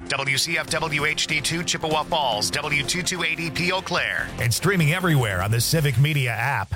WCFW HD2 Chippewa Falls, W2280P Eau Claire. And streaming everywhere on the Civic Media app.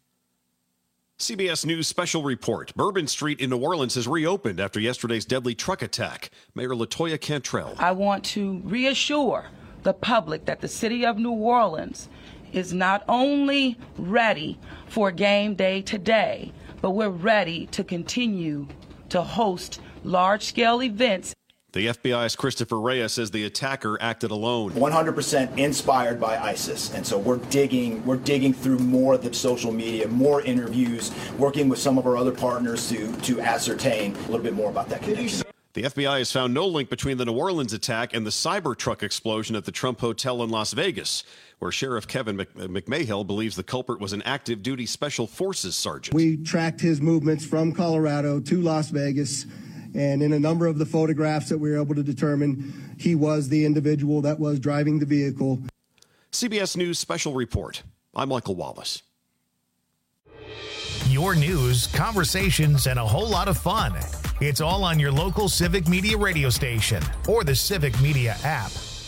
CBS News special report. Bourbon Street in New Orleans has reopened after yesterday's deadly truck attack. Mayor LaToya Cantrell. I want to reassure the public that the city of New Orleans is not only ready for game day today, but we're ready to continue to host large-scale events. The FBI's Christopher Reyes says the attacker acted alone. 100% inspired by ISIS. And so we're digging through more of the social media, more interviews, working with some of our other partners to ascertain a little bit more about that connection. The FBI has found no link between the New Orleans attack and the Cybertruck explosion at the Trump Hotel in Las Vegas, where Sheriff Kevin McMahill believes the culprit was an active duty Special Forces sergeant. We tracked his movements from Colorado to Las Vegas. And in a number of the photographs that we were able to determine, he was the individual that was driving the vehicle. CBS News special report. I'm Michael Wallace. Your news, conversations, and a whole lot of fun. It's all on your local Civic Media radio station or the Civic Media app.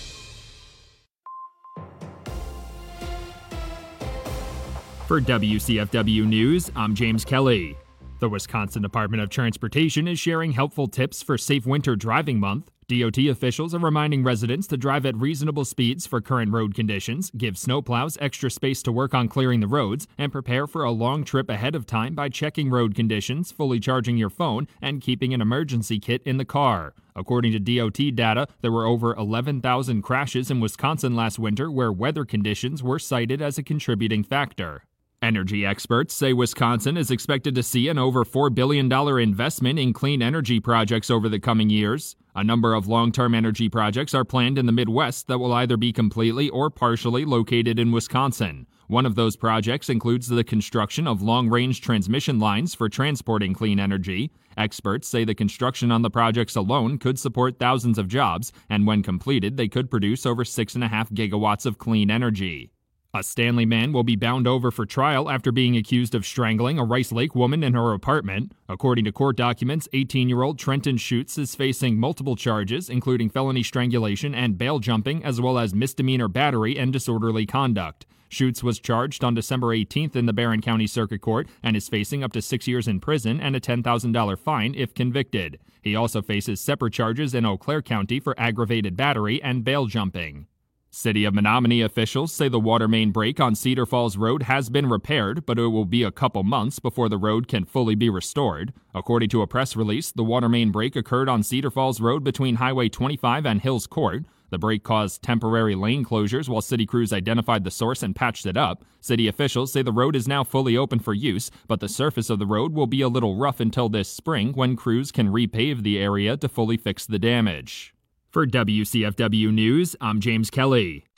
For WCFW News, I'm James Kelly. The Wisconsin Department of Transportation is sharing helpful tips for Safe Winter Driving Month. DOT officials are reminding residents to drive at reasonable speeds for current road conditions, give snowplows extra space to work on clearing the roads, and prepare for a long trip ahead of time by checking road conditions, fully charging your phone, and keeping an emergency kit in the car. According to DOT data, there were over 11,000 crashes in Wisconsin last winter where weather conditions were cited as a contributing factor. Energy experts say Wisconsin is expected to see an over $4 billion investment in clean energy projects over the coming years. A number of long-term energy projects are planned in the Midwest that will either be completely or partially located in Wisconsin. One of those projects includes the construction of long-range transmission lines for transporting clean energy. Experts say the construction on the projects alone could support thousands of jobs, and when completed, they could produce over 6.5 gigawatts of clean energy. A Stanley man will be bound over for trial after being accused of strangling a Rice Lake woman in her apartment. According to court documents, 18-year-old Trenton Schutz is facing multiple charges, including felony strangulation and bail jumping, as well as misdemeanor battery and disorderly conduct. Schutz was charged on December 18th in the Barron County Circuit Court and is facing up to 6 years in prison and a $10,000 fine if convicted. He also faces separate charges in Eau Claire County for aggravated battery and bail jumping. City of Menominee officials say the water main break on Cedar Falls Road has been repaired, but it will be a couple months before the road can fully be restored. According to a press release, the water main break occurred on Cedar Falls Road between Highway 25 and Hills Court. The break caused temporary lane closures while city crews identified the source and patched it up. City officials say the road is now fully open for use, but the surface of the road will be a little rough until this spring when crews can repave the area to fully fix the damage. For WCFW News, I'm James Kelly.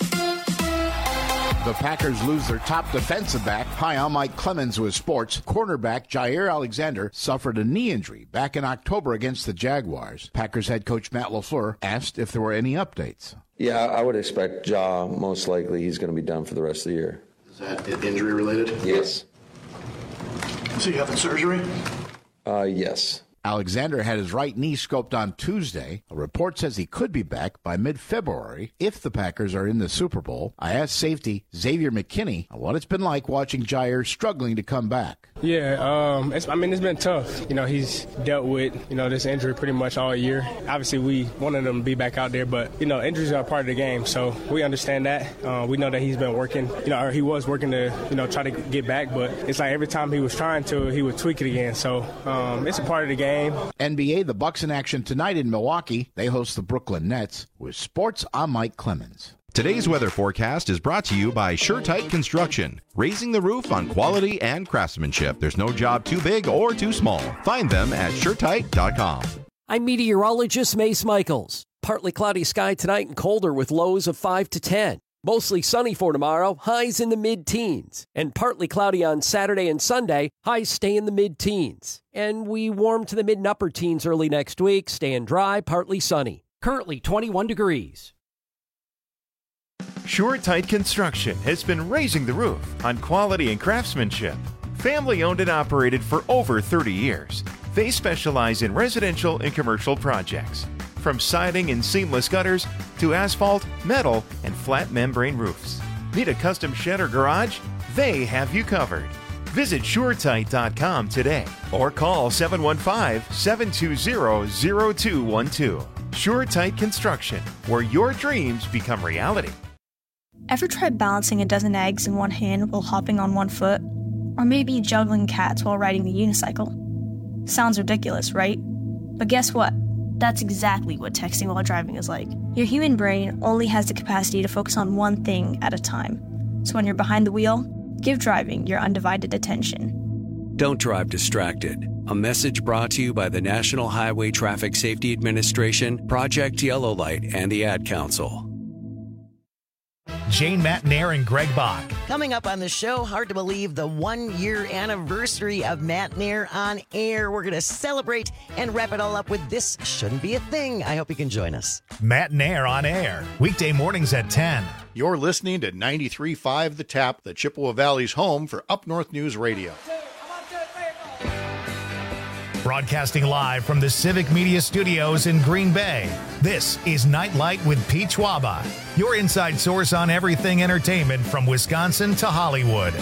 The Packers lose their top defensive back. Hi, I'm Mike Clemens with sports. Cornerback Jair Alexander suffered a knee injury back in October against the Jaguars. Packers head coach Matt LaFleur asked if there were any updates. Yeah, I would expect Ja, most likely he's going to be done for the rest of the year. Is that injury related? Yes. So you having surgery? Yes. Alexander had his right knee scoped on Tuesday. A report says he could be back by mid-February if the Packers are in the Super Bowl. I asked safety Xavier McKinney what it's been like watching Jair struggling to come back. Yeah, it's been tough. He's dealt with, this injury pretty much all year. Obviously, we wanted him to be back out there, but, injuries are a part of the game, so we understand that. We know that he's been working, or he was working to, try to get back, but it's like every time he was trying to, he would tweak it again. So it's a part of the game. NBA, the Bucks in action tonight in Milwaukee. They host the Brooklyn Nets. With sports, I'm Mike Clemens. Today's weather forecast is brought to you by SureTight Construction, raising the roof on quality and craftsmanship. There's no job too big or too small. Find them at SureTight.com. I'm meteorologist Mace Michaels. Partly cloudy sky tonight and colder with lows of 5 to 10. Mostly sunny for tomorrow, highs in the mid-teens. And partly cloudy on Saturday and Sunday, highs stay in the mid-teens. And we warm to the mid and upper teens early next week, staying dry, partly sunny. Currently 21 degrees. SureTight Construction has been raising the roof on quality and craftsmanship. Family owned and operated for over 30 years. They specialize in residential and commercial projects. From siding and seamless gutters to asphalt, metal, and flat membrane roofs. Need a custom shed or garage? They have you covered. Visit SureTight.com today or call 715-720-0212. SureTight Construction, where your dreams become reality. Ever tried balancing a dozen eggs in one hand while hopping on one foot? Or maybe juggling cats while riding the unicycle? Sounds ridiculous, right? But guess what? That's exactly what texting while driving is like. Your human brain only has the capacity to focus on one thing at a time. So when you're behind the wheel, give driving your undivided attention. Don't drive distracted. A message brought to you by the National Highway Traffic Safety Administration, Project Yellow Light, and the Ad Council. Jane Matnair and Greg Bach. Coming up on the show, hard to believe the 1-year anniversary of Matnair on Air. We're going to celebrate and wrap it all up with This Shouldn't Be a Thing. I hope you can join us. Matnair on Air, weekday mornings at 10. You're listening to 93.5 The Tap, the Chippewa Valley's home for Up North News Radio. Broadcasting live from the Civic Media Studios in Green Bay, this is Nightlight with Pete Schwaba, your inside source on everything entertainment from Wisconsin to Hollywood.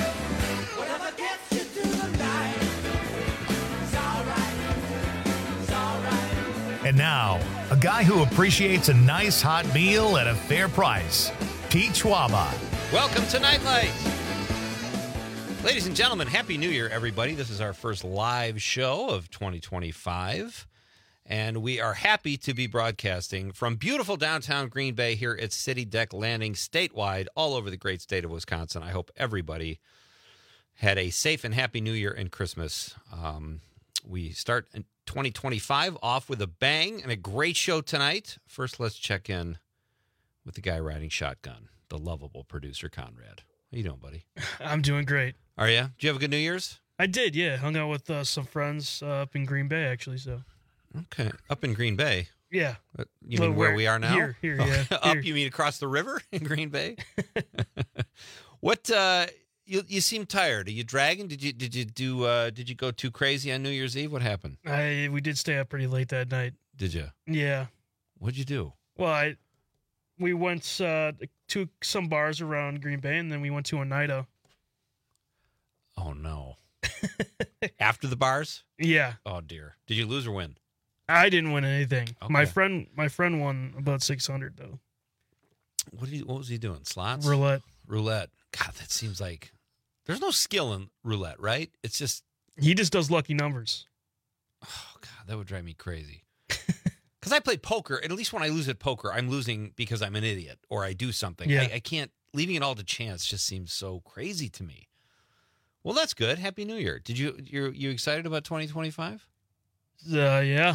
And now, a guy who appreciates a nice hot meal at a fair price, Pete Schwaba. Welcome to Nightlight. Ladies and gentlemen, Happy New Year, everybody. This is our first live show of 2025, and we are happy to be broadcasting from beautiful downtown Green Bay here at City Deck Landing, statewide, all over the great state of Wisconsin. I hope everybody had a safe and happy New Year and Christmas. We start 2025 off with a bang and a great show tonight. First, let's check in with the guy riding shotgun, the lovable producer, Conrad. How you doing, buddy? I'm doing great. Are you? Did you have a good New Year's? I did, yeah. Hung out with some friends up in Green Bay, actually. So. Okay, up in Green Bay. Yeah. You mean where we are now? Here, yeah. Up? Here. You mean across the river in Green Bay? What? You seem tired. Are you dragging? Did you go too crazy on New Year's Eve? What happened? We did stay up pretty late that night. Did you? Yeah. What'd you do? Well, we went to some bars around Green Bay, and then we went to Oneida. Oh, no. After the bars? Yeah. Oh, dear. Did you lose or win? I didn't win anything. Okay. My friend won about 600, though. What was he doing? Slots? Roulette. God, that seems like there's no skill in roulette, right? It's just... He just does lucky numbers. Oh, God, that would drive me crazy. Because I play poker, and at least when I lose at poker, I'm losing because I'm an idiot or I do something. Yeah. I can't... Leaving it all to chance just seems so crazy to me. Well, that's good. Happy New Year. You excited about 2025? Yeah.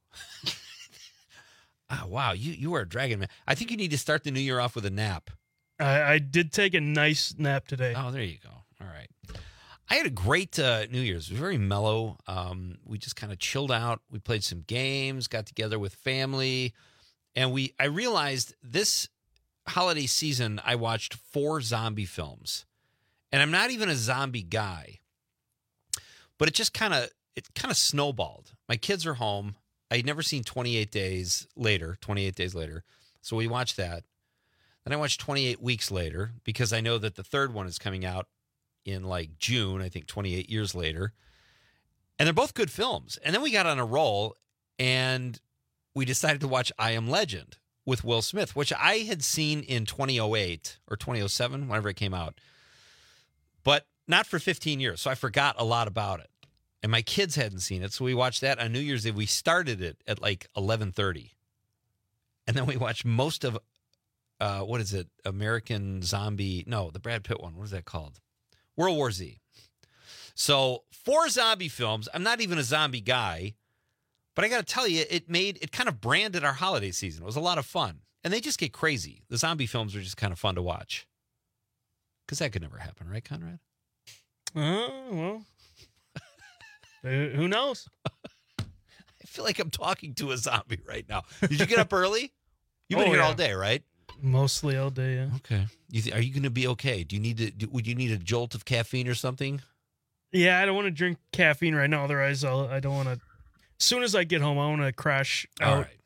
Oh, wow. You are a dragon, man. I think you need to start the new year off with a nap. I did take a nice nap today. Oh, there you go. All right. I had a great New Year's. It was very mellow. We just kind of chilled out. We played some games, got together with family, and I realized this holiday season I watched 4 zombie films. And I'm not even a zombie guy, but it kind of snowballed. My kids are home. I'd never seen 28 Days Later, so we watched that. Then I watched 28 Weeks Later because I know that the third one is coming out in like June, I think 28 years later. And they're both good films. And then we got on a roll and we decided to watch I Am Legend with Will Smith, which I had seen in 2008 or 2007, whenever it came out. But not for 15 years, so I forgot a lot about it. And my kids hadn't seen it, so we watched that on New Year's Eve. We started it at like 11:30. And then we watched most of, what is it, American Zombie, no, the Brad Pitt one, what is that called? World War Z. So 4 zombie films. I'm not even a zombie guy, but I got to tell you, it kind of branded our holiday season. It was a lot of fun. And they just get crazy. The zombie films are just kind of fun to watch. Because that could never happen, right, Conrad? Well, who knows? I feel like I'm talking to a zombie right now. Did you get up early? You've been here all day, right? Mostly all day, yeah. Okay. Are you going to be okay? Would you need a jolt of caffeine or something? Yeah, I don't want to drink caffeine right now. Otherwise, I don't want to. As soon as I get home, I want to crash out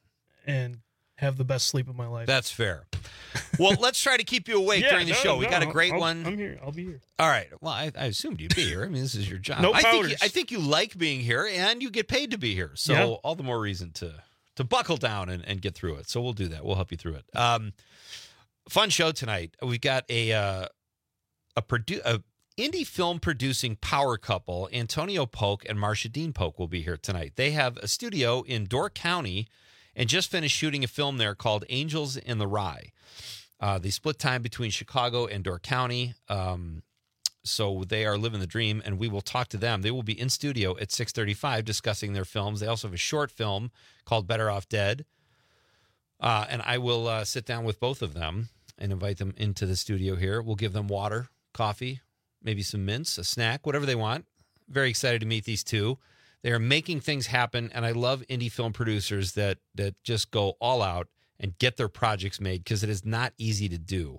and have the best sleep of my life. That's fair. Well, let's try to keep you awake during the show. We got a great one. I'm here. I'll be here. All right. Well, I assumed you'd be here. I mean, this is your job. No I powders. think you like being here, and you get paid to be here. So all the more reason to buckle down and get through it. So we'll do that. We'll help you through it. Fun show tonight. We've got a indie film producing power couple, Antonio Polk and Marcia Dean Polk, will be here tonight. They have a studio in Door County and just finished shooting a film there called Angels in the Rye. They split time between Chicago and Door County, so they are living the dream, and we will talk to them. They will be in studio at 6:35 discussing their films. They also have a short film called Better Off Dead, and I will sit down with both of them and invite them into the studio here. We'll give them water, coffee, maybe some mints, a snack, whatever they want. Very excited to meet these two. They are making things happen, and I love indie film producers that just go all out and get their projects made, because it is not easy to do.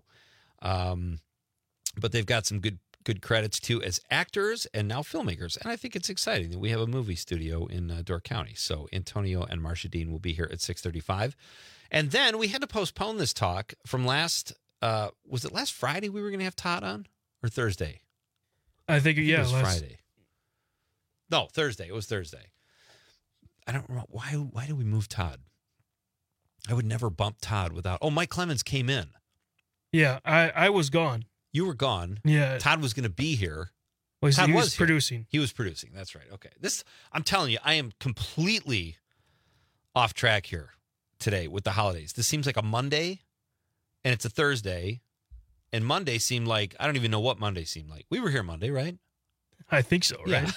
But they've got some good credits, too, as actors and now filmmakers. And I think it's exciting that we have a movie studio in Door County. So Antonio and Marcia Dean will be here at 6:35. And then we had to postpone this talk from was it last Friday we were going to have Todd on? Or Thursday? I think it was Friday. No, Thursday. It was Thursday. I don't know. Why did we move Todd? I would never bump Todd without... Oh, Mike Clemens came in. Yeah, I was gone. You were gone. Yeah. Todd was going to be here. Well, Todd he was here. producing. He was producing. That's right. Okay. I'm telling you, I am completely off track here today with the holidays. This seems like a Monday, and it's a Thursday, and Monday seemed like... I don't even know what Monday seemed like. We were here Monday, right? I think so, right? Yeah.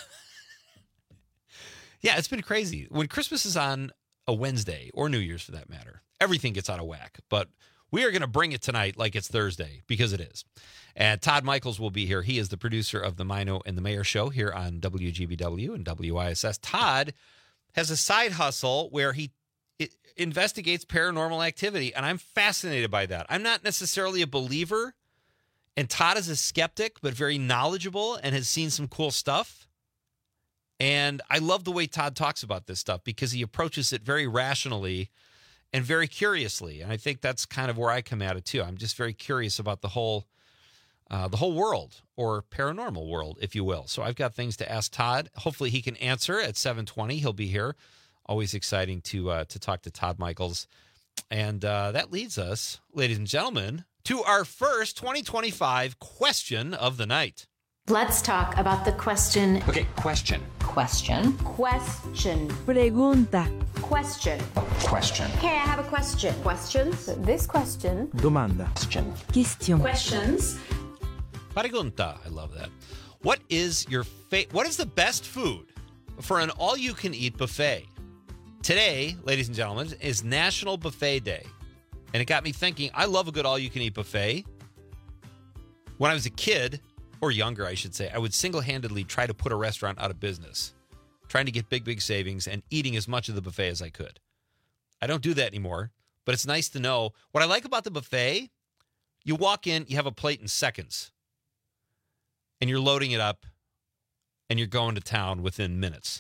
Yeah, it's been crazy. When Christmas is on a Wednesday, or New Year's for that matter, everything gets out of whack. But we are going to bring it tonight like it's Thursday, because it is. And Todd Michaels will be here. He is the producer of the Mino and the Mayor show here on WGBW and WISS. Todd has a side hustle where he investigates paranormal activity, and I'm fascinated by that. I'm not necessarily a believer, and Todd is a skeptic, but very knowledgeable and has seen some cool stuff. And I love the way Todd talks about this stuff, because he approaches it very rationally and very curiously. And I think that's kind of where I come at it too. I'm just very curious about the whole world, or paranormal world, if you will. So I've got things to ask Todd. Hopefully he can answer at 7:20. He'll be here. Always exciting to talk to Todd Michaels. And that leads us, ladies and gentlemen, to our first 2025 question of the night. Let's talk about the question. Okay, question. Question. Question. Pregunta. Question. Question. Okay, I have a question. Questions? This question. Domanda. Question. Questions. Pregunta. I love that. What is what is the best food for an all-you-can-eat buffet? Today, ladies and gentlemen, is National Buffet Day. And it got me thinking, I love a good all-you-can-eat buffet. When I was a kid, or younger, I should say, I would single-handedly try to put a restaurant out of business, trying to get big savings and eating as much of the buffet as I could. I don't do that anymore, but it's nice to know. What I like about the buffet, you walk in, you have a plate in seconds, and you're loading it up, and you're going to town within minutes.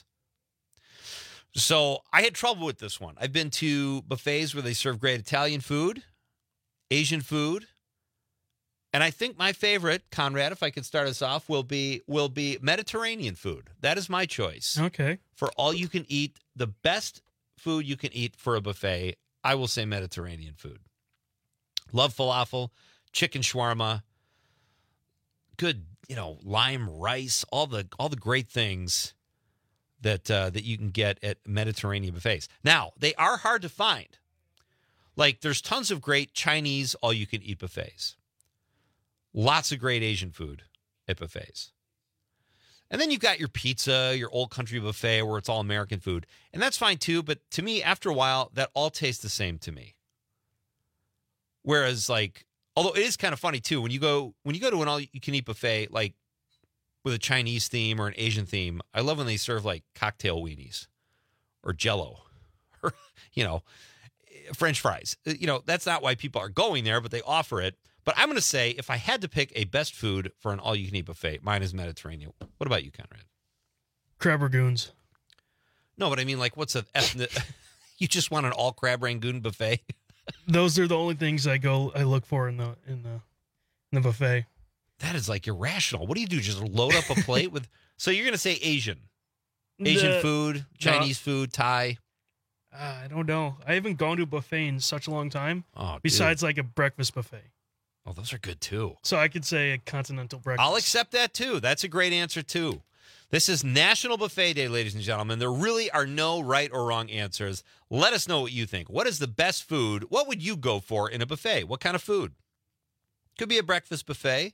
So I had trouble with this one. I've been to buffets where they serve great Italian food, Asian food, and I think my favorite, Conrad, if I could start us off, will be Mediterranean food. That is my choice. Okay. For all you can eat, the best food you can eat for a buffet, I will say Mediterranean food. Love falafel, chicken shawarma, good, lime rice, all the great things that you can get at Mediterranean buffets. Now, they are hard to find. Like, there's tons of great Chinese all-you-can-eat buffets. Lots of great Asian food at buffets. And then you've got your pizza, your old country buffet where it's all American food. And that's fine too, but to me, after a while, that all tastes the same to me. Whereas, although it is kind of funny too, when you go to an all-you-can-eat buffet, like with a Chinese theme or an Asian theme, I love when they serve cocktail weenies or Jell-O or, French fries. That's not why people are going there, but they offer it. But I'm going to say, if I had to pick a best food for an all-you-can-eat buffet, mine is Mediterranean. What about you, Conrad? Crab Ragoons. No, but I mean, what's an ethnic... You just want an all crab rangoon buffet? Those are the only things I look for in the buffet. That is like irrational. What do you do? Just load up a plate with? So you're gonna say Asian food, Chinese food, Thai? I don't know. I haven't gone to a buffet in such a long time. Oh, besides like a breakfast buffet. Oh, those are good too. So I could say a continental breakfast. I'll accept that too. That's a great answer too. This is National Buffet Day, ladies and gentlemen. There really are no right or wrong answers. Let us know what you think. What is the best food? What would you go for in a buffet? What kind of food? Could be a breakfast buffet.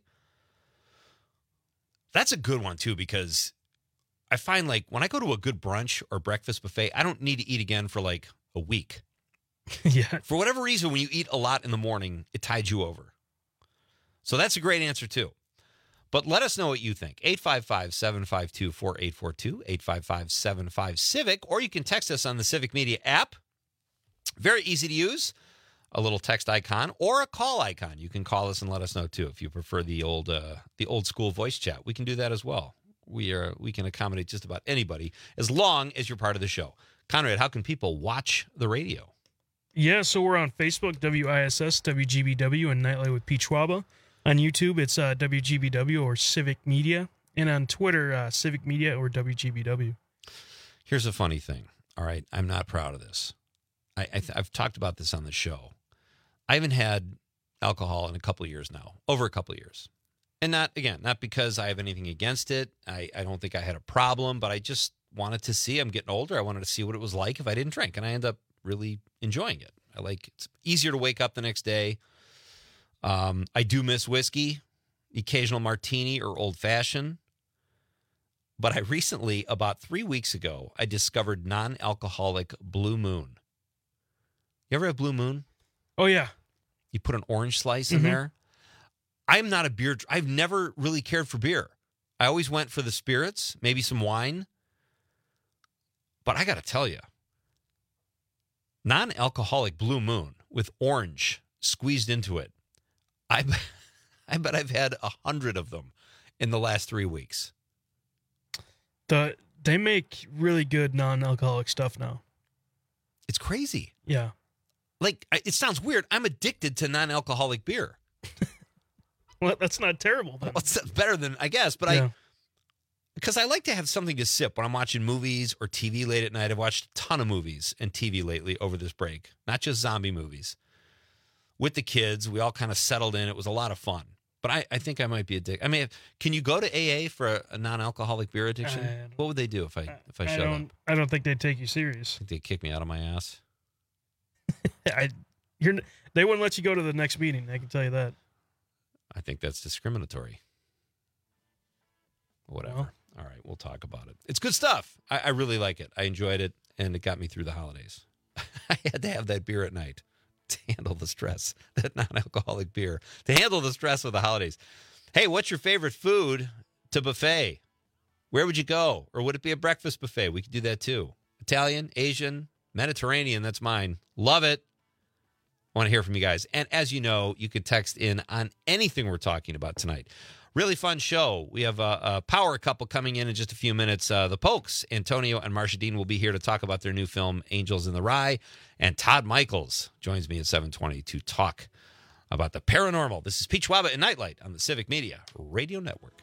That's a good one too, because I find like when I go to a good brunch or breakfast buffet, I don't need to eat again for like a week. Yeah. For whatever reason, when you eat a lot in the morning, it tides you over. So that's a great answer too. But let us know what you think. 855-752-4842, 855-75-CIVIC, or you can text us on the Civic Media app. Very easy to use. A little text icon or a call icon. You can call us and let us know too if you prefer the old school voice chat. We can do that as well. We can accommodate just about anybody as long as you're part of the show. Conrad, how can people watch the radio? Yeah, so we're on Facebook, WISS, WGBW, and Nightlight with Pete Schwaba. On YouTube, it's WGBW or Civic Media. And on Twitter, Civic Media or WGBW. Here's a funny thing. All right, I'm not proud of this. I've talked about this on the show. I haven't had alcohol in a couple of years now, over a couple of years. And not because I have anything against it. I don't think I had a problem, but I just wanted to see. I'm getting older. I wanted to see what it was like if I didn't drink. And I end up really enjoying it. It's easier to wake up the next day. I do miss whiskey, occasional martini or old fashioned. But I recently, about 3 weeks ago, I discovered non-alcoholic Blue Moon. You ever have Blue Moon? Oh, yeah. You put an orange slice in there. I'm not a beer. I've never really cared for beer. I always went for the spirits, maybe some wine. But I got to tell you, non-alcoholic Blue Moon with orange squeezed into it. I bet I've had 100 of them in the last 3 weeks. They make really good non-alcoholic stuff now. It's crazy. Yeah. Like, it sounds weird. I'm addicted to non-alcoholic beer. Well, that's not terrible, then. Well, it's better than, I guess, but yeah. Because I like to have something to sip when I'm watching movies or TV late at night. I've watched a ton of movies and TV lately over this break, not just zombie movies. With the kids, we all kind of settled in. It was a lot of fun. But I think I might be addicted. I mean, can you go to AA for a non-alcoholic beer addiction? What would they do if I showed up? I don't think they'd take you serious. I think they'd kick me out of my ass. They wouldn't let you go to the next meeting. I can tell you that. I think that's discriminatory. Whatever. Well, all right, we'll talk about it. It's good stuff. I really like it. I enjoyed it, and it got me through the holidays. I had to have that beer at night to handle the stress, that non-alcoholic beer, to handle the stress of the holidays. Hey, what's your favorite food to buffet? Where would you go? Or would it be a breakfast buffet? We could do that too. Italian, Asian, Mediterranean, that's mine. Love it. I want to hear from you guys. And as you know, you could text in on anything we're talking about tonight. Really fun show. We have a power couple coming in just a few minutes. The Pokes, Antonio and Marsha Dean, will be here to talk about their new film, Angels in the Rye. And Todd Michaels joins me at 7:20 to talk about the paranormal. This is Pete Schwaba and Nightlight on the Civic Media Radio Network.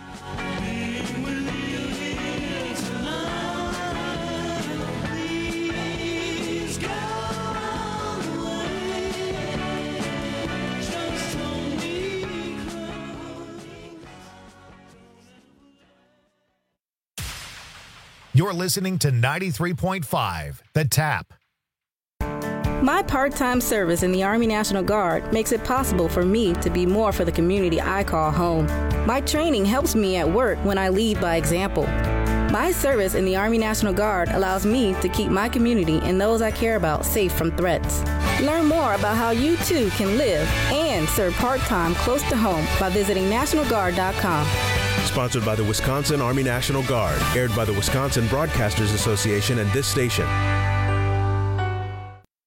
You're listening to 93.5, The Tap. My part-time service in the Army National Guard makes it possible for me to be more for the community I call home. My training helps me at work when I lead by example. My service in the Army National Guard allows me to keep my community and those I care about safe from threats. Learn more about how you too can live and serve part-time close to home by visiting NationalGuard.com. Sponsored by the Wisconsin Army National Guard. Aired by the Wisconsin Broadcasters Association and this station.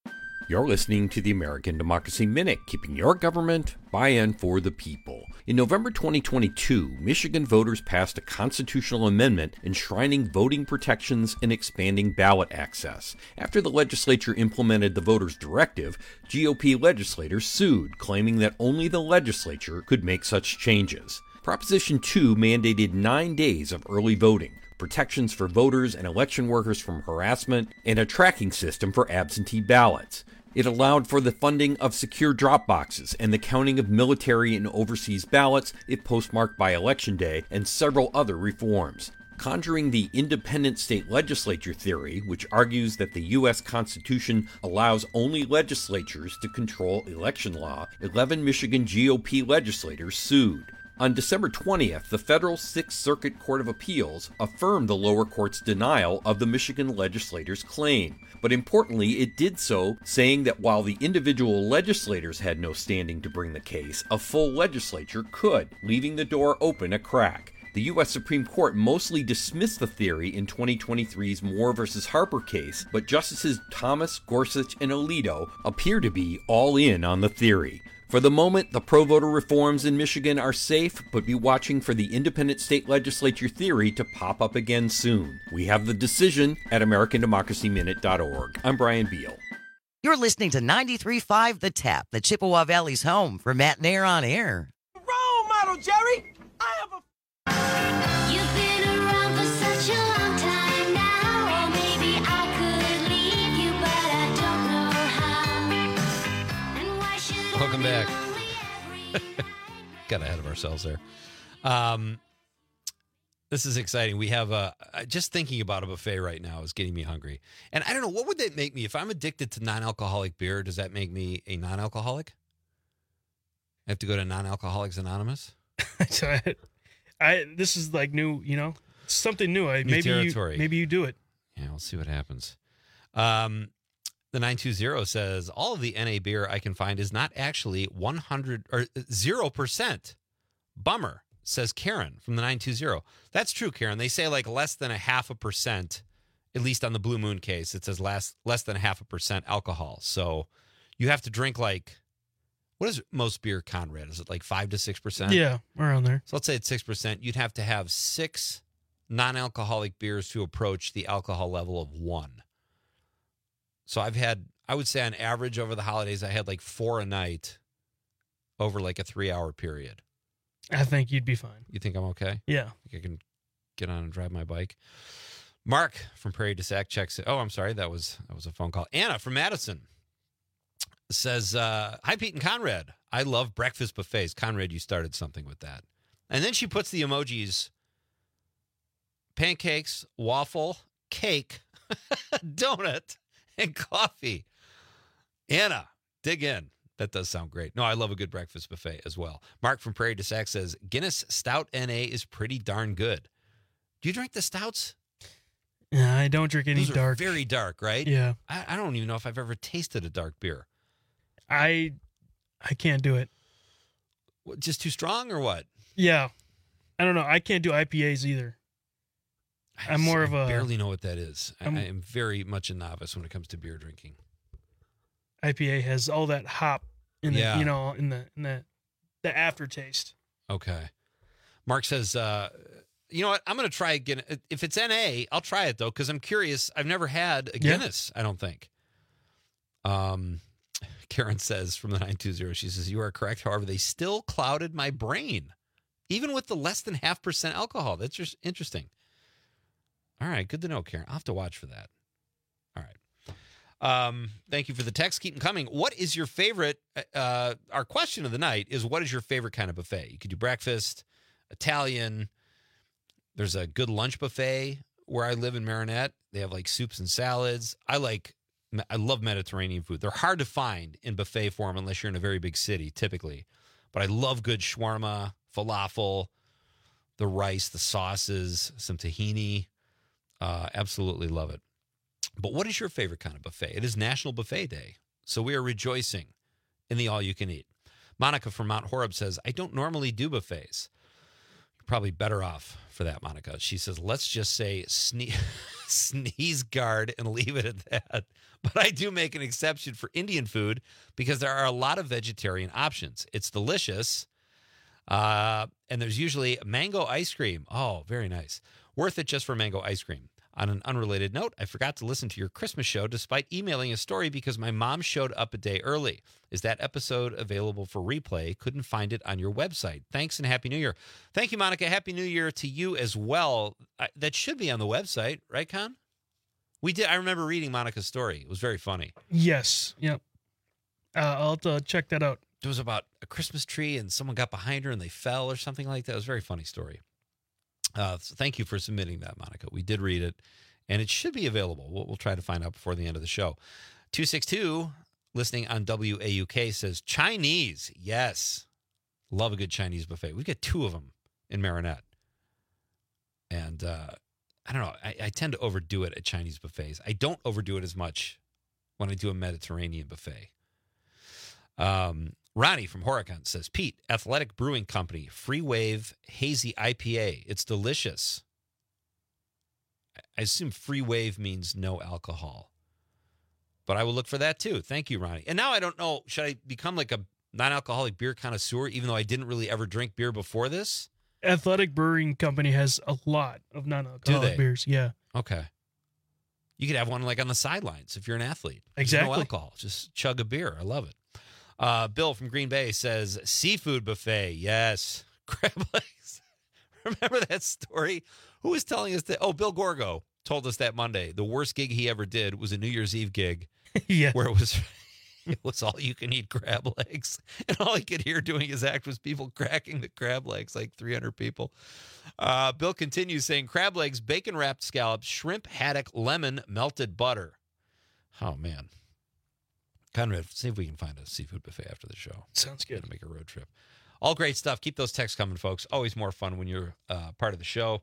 You're listening to the American Democracy Minute, keeping your government by and for the people. In November 2022, Michigan voters passed a constitutional amendment enshrining voting protections and expanding ballot access. After the legislature implemented the voters' directive, GOP legislators sued, claiming that only the legislature could make such changes. Proposition 2 mandated 9 days of early voting, protections for voters and election workers from harassment, and a tracking system for absentee ballots. It allowed for the funding of secure drop boxes and the counting of military and overseas ballots if postmarked by Election Day, and several other reforms. Conjuring the independent state legislature theory, which argues that the U.S. Constitution allows only legislatures to control election law, 11 Michigan GOP legislators sued. On December 20th, the Federal Sixth Circuit Court of Appeals affirmed the lower court's denial of the Michigan legislators' claim. But importantly, it did so, saying that while the individual legislators had no standing to bring the case, a full legislature could, leaving the door open a crack. The U.S. Supreme Court mostly dismissed the theory in 2023's Moore v. Harper case, but Justices Thomas, Gorsuch, and Alito appear to be all in on the theory. For the moment, the pro-voter reforms in Michigan are safe, but be watching for the independent state legislature theory to pop up again soon. We have the decision at AmericanDemocracyMinute.org. I'm Brian Beal. You're listening to 93.5 The Tap, the Chippewa Valley's home for Matt Nair on Air. Role model, Jerry! I have a... You've been around for such a long time now, or maybe I could leave you, but I don't know how. And why should Welcome back. Got ahead of ourselves there. This is exciting. We have just thinking about a buffet right now is getting me hungry. And I don't know, what would that make me? If I'm addicted to non-alcoholic beer, does that make me a non-alcoholic? I have to go to Non-Alcoholics Anonymous? This is like new, something new. New territory. Maybe you do it. Yeah, we'll see what happens. The 920 says, all of the NA beer I can find is not actually 100 or 0%. Bummer, says Karen from the 920. That's true, Karen. They say like less than 0.5%, at least on the Blue Moon case. It says less than 0.5% alcohol. So you have to drink like, what is most beer, Conrad? Is it like 5 to 6%? Yeah, around there. So let's say it's 6%. You'd have to have 6 non-alcoholic beers to approach the alcohol level of 1. So I would say on average over the holidays, I had like 4 a night over like a 3-hour period. I think you'd be fine. You think I'm okay? Yeah. I think I can get on and drive my bike. Mark from Prairie du Sac checks it. Oh, I'm sorry. That was a phone call. Anna from Madison says, hi, Pete and Conrad. I love breakfast buffets. Conrad, you started something with that. And then she puts the emojis, pancakes, waffle, cake, donut, and coffee. Anna, dig in. That does sound great. No, I love a good breakfast buffet as well. Mark from Prairie du Sac says, Guinness Stout NA is pretty darn good. Do you drink the stouts? Yeah, I don't drink any Those dark. Are very dark, right? Yeah. I don't even know if I've ever tasted a dark beer. I can't do it. What, just too strong or what? Yeah. I don't know. I can't do IPAs either. I barely know what that is. I am very much a novice when it comes to beer drinking. IPA has all that hop in the, in the aftertaste. Okay. Mark says, you know what? I'm going to try again. If it's NA, I'll try it though, because I'm curious. I've never had a Guinness, I don't think. Karen says from the 920, she says, you are correct. However, they still clouded my brain, even with the less than 0.5% alcohol. That's just interesting. All right. Good to know, Karen. I'll have to watch for that. All right. Thank you for the text. Keep them coming. What is your favorite? Our question of the night is, what is your favorite kind of buffet? You could do breakfast, Italian. There's a good lunch buffet where I live in Marinette. They have like soups and salads. I love Mediterranean food. They're hard to find in buffet form unless you're in a very big city, typically. But I love good shawarma, falafel, the rice, the sauces, some tahini. Absolutely love it. But what is your favorite kind of buffet? It is National Buffet Day, so we are rejoicing in the all-you-can-eat. Monica from Mount Horeb says, I don't normally do buffets. You're probably better off for that, Monica. She says, let's just say sneeze guard and leave it at that. But I do make an exception for Indian food because there are a lot of vegetarian options. It's delicious. And there's usually mango ice cream. Oh, very nice. Worth it just for mango ice cream. On an unrelated note, I forgot to listen to your Christmas show despite emailing a story because my mom showed up a day early. Is that episode available for replay? Couldn't find it on your website. Thanks and Happy New Year. Thank you, Monica. Happy New Year to you as well. That should be on the website, right, Con? We did. I remember reading Monica's story. It was very funny. Yes. Yep. I'll have to check that out. It was about a Christmas tree and someone got behind her and they fell or something like that. It was a very funny story. So thank you for submitting that, Monica. We did read it, and it should be available. We'll try to find out before the end of the show. 262, listening on WAUK, says Chinese. Yes. Love a good Chinese buffet. We get 2 of them in Marinette. And I don't know. I tend to overdo it at Chinese buffets. I don't overdo it as much when I do a Mediterranean buffet. Ronnie from Horicon says, Pete, Athletic Brewing Company, Free Wave Hazy IPA. It's delicious. I assume Free Wave means no alcohol. But I will look for that too. Thank you, Ronnie. And now I don't know, should I become like a non-alcoholic beer connoisseur, even though I didn't really ever drink beer before this? Athletic Brewing Company has a lot of non-alcoholic beers. Yeah. Okay. You could have one like on the sidelines if you're an athlete. Exactly. There's no alcohol. Just chug a beer. I love it. Bill from Green Bay says, seafood buffet. Yes. Crab legs. Remember that story? Who was telling us that? Oh, Bill Gorgo told us that Monday. The worst gig he ever did was a New Year's Eve gig. Yeah. Where it was all you can eat crab legs. And all he could hear doing his act was people cracking the crab legs, like 300 people. Bill continues saying, crab legs, bacon wrapped scallops, shrimp, haddock, lemon, melted butter. Oh, man. Conrad, see if we can find a seafood buffet after the show. Sounds good. Make a road trip. All great stuff. Keep those texts coming, folks. Always more fun when you're part of the show.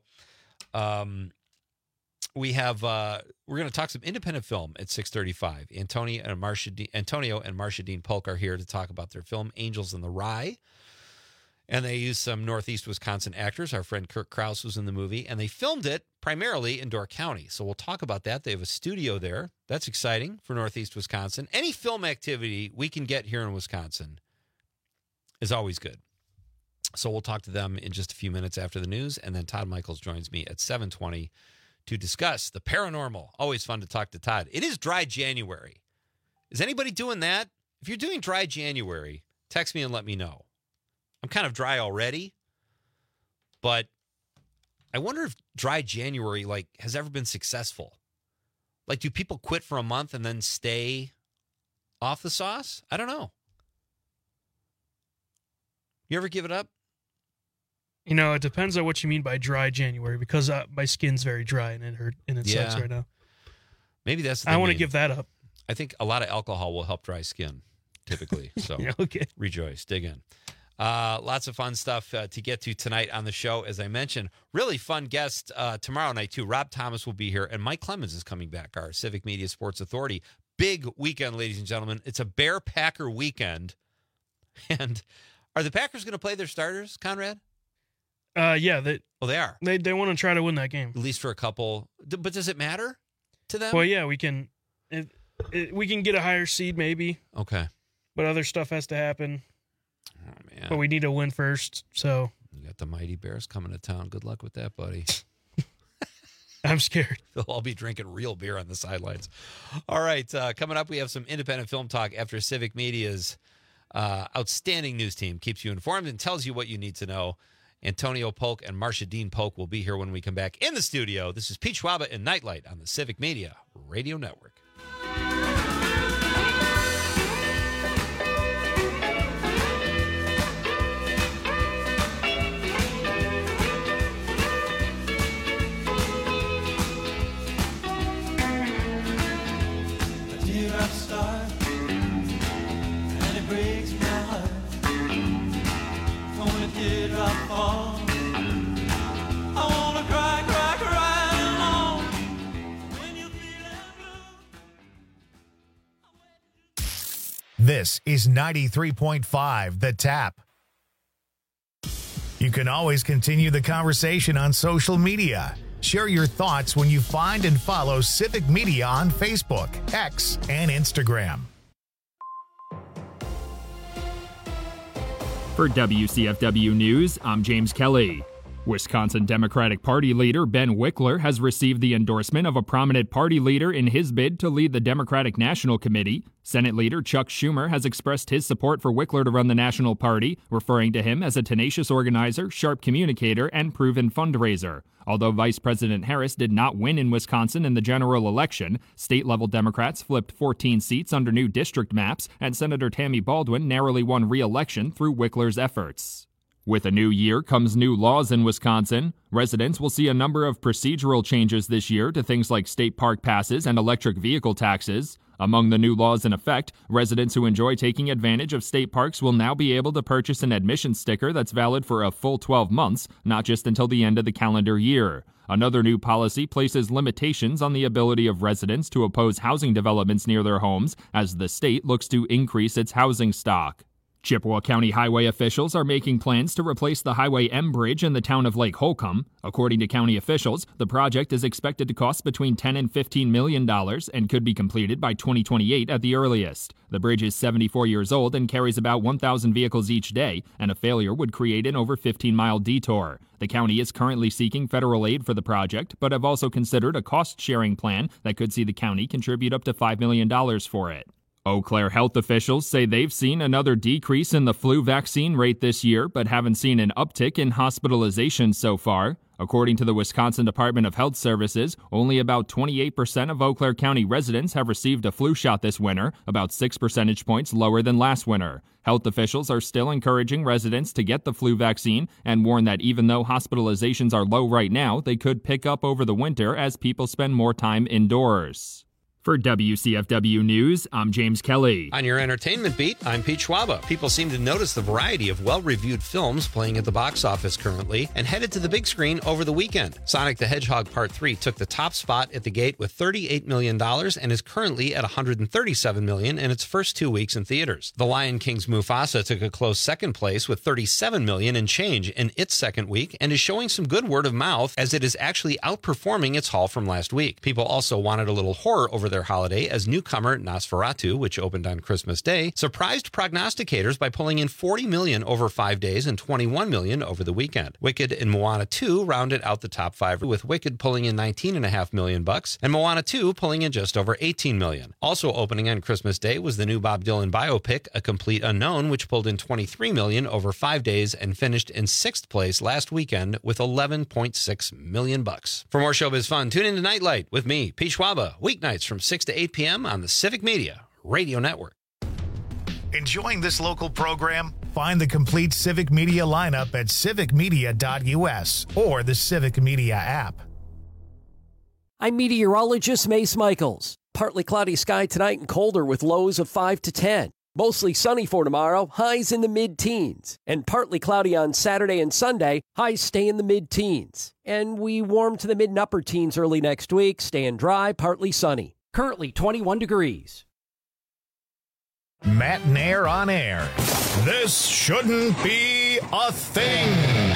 We're going to talk some independent film at 6:35. Antonio and Marsha Dean Polk are here to talk about their film Angels in the Rye. And they used some Northeast Wisconsin actors. Our friend Kirk Krause was in the movie, and they filmed it primarily in Door County. So we'll talk about that. They have a studio there. That's exciting for Northeast Wisconsin. Any film activity we can get here in Wisconsin is always good. So we'll talk to them in just a few minutes after the news, and then Todd Michaels joins me at 7:20 to discuss the paranormal. Always fun to talk to Todd. It is dry January. Is anybody doing that? If you're doing dry January, text me and let me know. I'm kind of dry already, but I wonder if dry January has ever been successful. Like, do people quit for a month and then stay off the sauce? I don't know. You ever give it up? You know, it depends on what you mean by dry January, because my skin's very dry and it sucks right now. Maybe that's the I want to give that up. I think a lot of alcohol will help dry skin, typically. So okay. Rejoice, dig in. Lots of fun stuff to get to tonight on the show. As I mentioned, really fun guest tomorrow night, too. Rob Thomas will be here, and Mike Clemens is coming back, our Civic Media Sports Authority. Big weekend, ladies and gentlemen. It's a Bear-Packer weekend. And are the Packers going to play their starters, Conrad? Yeah. They are. They want to try to win that game. At least for a couple. But does it matter to them? Well, yeah, we can. We can get a higher seed, maybe. Okay. But other stuff has to happen. Oh, man. But we need to win first, so. You got the Mighty Bears coming to town. Good luck with that, buddy. I'm scared. They'll all be drinking real beer on the sidelines. All right. Coming up, we have some independent film talk after Civic Media's outstanding news team keeps you informed and tells you what you need to know. Antonio Polk and Marsha Dean Polk will be here when we come back in the studio. This is Pete Schwaba and Nightlight on the Civic Media Radio Network. This is 93.5 The Tap. You can always continue the conversation on social media. Share your thoughts when you find and follow Civic Media on Facebook, X, and Instagram. For WCFW News, I'm James Kelly. Wisconsin Democratic Party leader Ben Wickler has received the endorsement of a prominent party leader in his bid to lead the Democratic National Committee. Senate leader Chuck Schumer has expressed his support for Wickler to run the National Party, referring to him as a tenacious organizer, sharp communicator, and proven fundraiser. Although Vice President Harris did not win in Wisconsin in the general election, state-level Democrats flipped 14 seats under new district maps, and Senator Tammy Baldwin narrowly won re-election through Wickler's efforts. With a new year comes new laws in Wisconsin. Residents will see a number of procedural changes this year to things like state park passes and electric vehicle taxes. Among the new laws in effect, residents who enjoy taking advantage of state parks will now be able to purchase an admission sticker that's valid for a full 12 months, not just until the end of the calendar year. Another new policy places limitations on the ability of residents to oppose housing developments near their homes as the state looks to increase its housing stock. Chippewa County highway officials are making plans to replace the Highway M bridge in the town of Lake Holcomb. According to county officials, the project is expected to cost between $10 and $15 million and could be completed by 2028 at the earliest. The bridge is 74 years old and carries about 1,000 vehicles each day, and a failure would create an over 15-mile detour. The county is currently seeking federal aid for the project, but have also considered a cost-sharing plan that could see the county contribute up to $5 million for it. Eau Claire health officials say they've seen another decrease in the flu vaccine rate this year, but haven't seen an uptick in hospitalizations so far. According to the Wisconsin Department of Health Services, only about 28% of Eau Claire County residents have received a flu shot this winter, about 6 percentage points lower than last winter. Health officials are still encouraging residents to get the flu vaccine and warn that even though hospitalizations are low right now, they could pick up over the winter as people spend more time indoors. For WCFW News, I'm James Kelly. On your entertainment beat, I'm Pete Schwaba. People seem to notice the variety of well-reviewed films playing at the box office currently and headed to the big screen over the weekend. Sonic the Hedgehog Part 3 took the top spot at the gate with $38 million and is currently at $137 million in its first 2 weeks in theaters. The Lion King's Mufasa took a close second place with $37 million and change in its second week and is showing some good word of mouth as it is actually outperforming its haul from last week. People also wanted a little horror over their holiday as newcomer Nosferatu, which opened on Christmas Day, surprised prognosticators by pulling in $40 million over 5 days and $21 million over the weekend. Wicked and Moana 2 rounded out the top five, with Wicked pulling in $19.5 million and Moana 2 pulling in just over $18 million. Also opening on Christmas Day was the new Bob Dylan biopic, A Complete Unknown, which pulled in $23 million over 5 days and finished in 6th place last weekend with $11.6 million. For more showbiz fun, tune in to Nightlight with me, Pete Schwaba, weeknights from 6 to 8 p.m. on the Civic Media Radio Network. Enjoying this local program? Find the complete Civic Media lineup at civicmedia.us or the Civic Media app. I'm meteorologist Mace Michaels. Partly cloudy sky tonight and colder with lows of 5 to 10. Mostly sunny for tomorrow, highs in the mid-teens. And partly cloudy on Saturday and Sunday, highs stay in the mid-teens. And we warm to the mid and upper teens early next week, staying dry, partly sunny. Currently 21 degrees. Matt Nair on air. This shouldn't be a thing.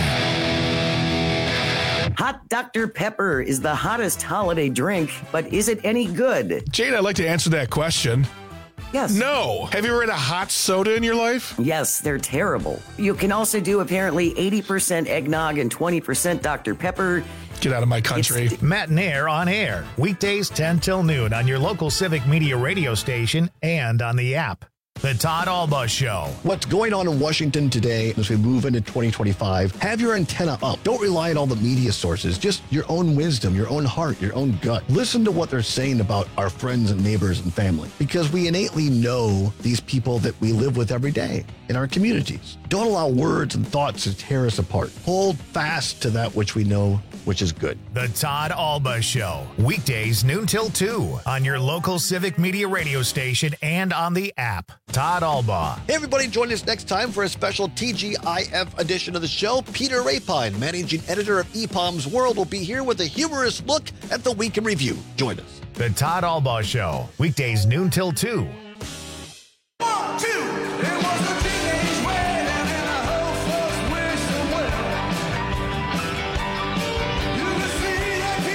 Hot Dr. Pepper is the hottest holiday drink, but is it any good? Jade, I'd like to answer that question. Yes. No. Have you ever had a hot soda in your life? Yes, they're terrible. You can also do apparently 80% eggnog and 20% Dr. Pepper. Get out of my country. Matt Nair on air. Weekdays 10 till noon on your local Civic Media radio station and on the app. The Todd Alba Show. What's going on in Washington today as we move into 2025? Have your antenna up. Don't rely on all the media sources. Just your own wisdom, your own heart, your own gut. Listen to what they're saying about our friends and neighbors and family, because we innately know these people that we live with every day in our communities. Don't allow words and thoughts to tear us apart. Hold fast to that which we know, which is good. The Todd Alba Show. Weekdays noon till 2 on your local Civic Media radio station and on the app. Todd Alba. Hey everybody, join us next time for a special TGIF edition of the show. Peter Rapine, managing editor of EPOM's World, will be here with a humorous look at the week in review. Join us. The Todd Alba Show. Weekdays noon till 2. 1, 2. It was a teenage wedding and I hope folks wish them well. You can see that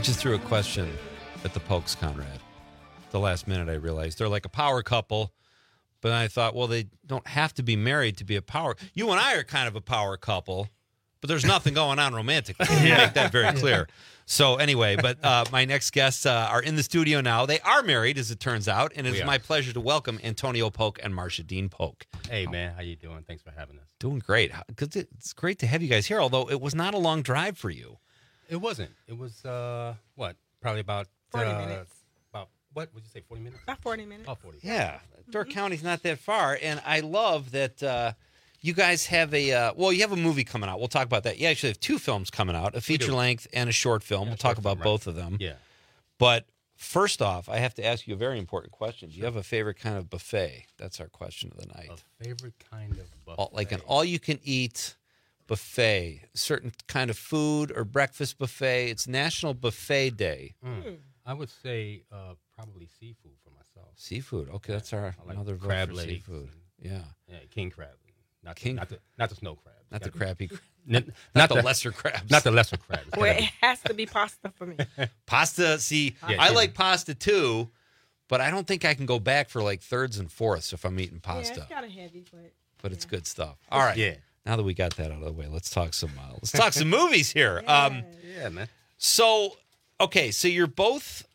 just threw a question at the Pokes, Conrad. The last minute I realized they're like a power couple, but I thought, well, they don't have to be married to be a power. You and I are kind of a power couple, but there's nothing going on romantically. Make that very clear. So anyway, but my next guests are in the studio now. They are married, as it turns out, and it's my pleasure to welcome Antonio Polk and Marsha Dean Polk. Hey, man. How you doing? Thanks for having us. Doing great. It's great to have you guys here, although it was not a long drive for you. It wasn't. It was, probably about 40 minutes. About, what would you say, 40 minutes? About 40 minutes. About 40. Yeah. Door County's not that far, and I love that you guys have you have a movie coming out. We'll talk about that. You actually have two films coming out, a feature length and a short film. We'll talk about both of them. Yeah. But first off, I have to ask you a very important question. Do you have a favorite kind of buffet? That's our question of the night. A favorite kind of buffet? Like an all-you-can-eat buffet, certain kind of food or breakfast buffet. It's National Buffet Day. I would say probably seafood for myself. Seafood. Okay, that's our another vote crab for legs. seafood. Yeah. Yeah, king crab. Not King- not the snow crab. Not the crappy. Not the lesser crabs. Not the lesser crabs. Well, it has to be pasta for me. Pasta. See, I like pasta too, but I don't think I can go back for like thirds and fourths if I'm eating Yeah, pasta. it's kind of heavy, but But it's good stuff. All right. Yeah. Now that we got that out of the way, let's talk some movies here. Yeah, man. So, okay, so you're both.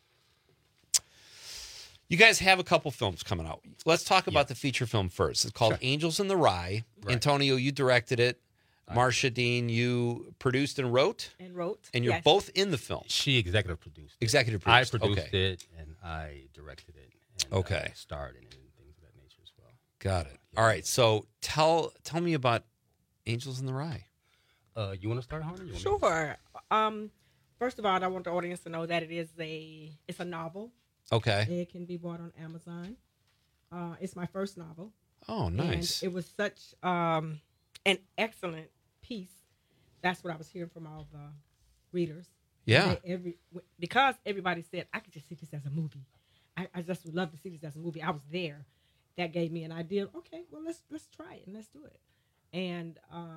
You guys have a couple films coming out. Let's talk about the feature film first. It's called Angels in the Rye. Right. Antonio, you directed it. Marsha Dean, you produced and wrote. And wrote. And you're Yes. both in the film. She executive produced it. Executive I produced. produced Okay. it, and I directed it. And Okay. starred in it and things of that nature as well. Got it. All right. So tell me about Angels in the Rye. You want to start, Hunter? Sure. First of all, I want the audience to know that it's a novel. Okay. It can be bought on Amazon. It's my first novel. Oh, nice. And it was such an excellent piece. That's what I was hearing from all the readers. Yeah. Because everybody said, I could just see this as a movie. I just would love to see this as a movie. I was there. That gave me an idea. Okay, well, let's try it and let's do it. And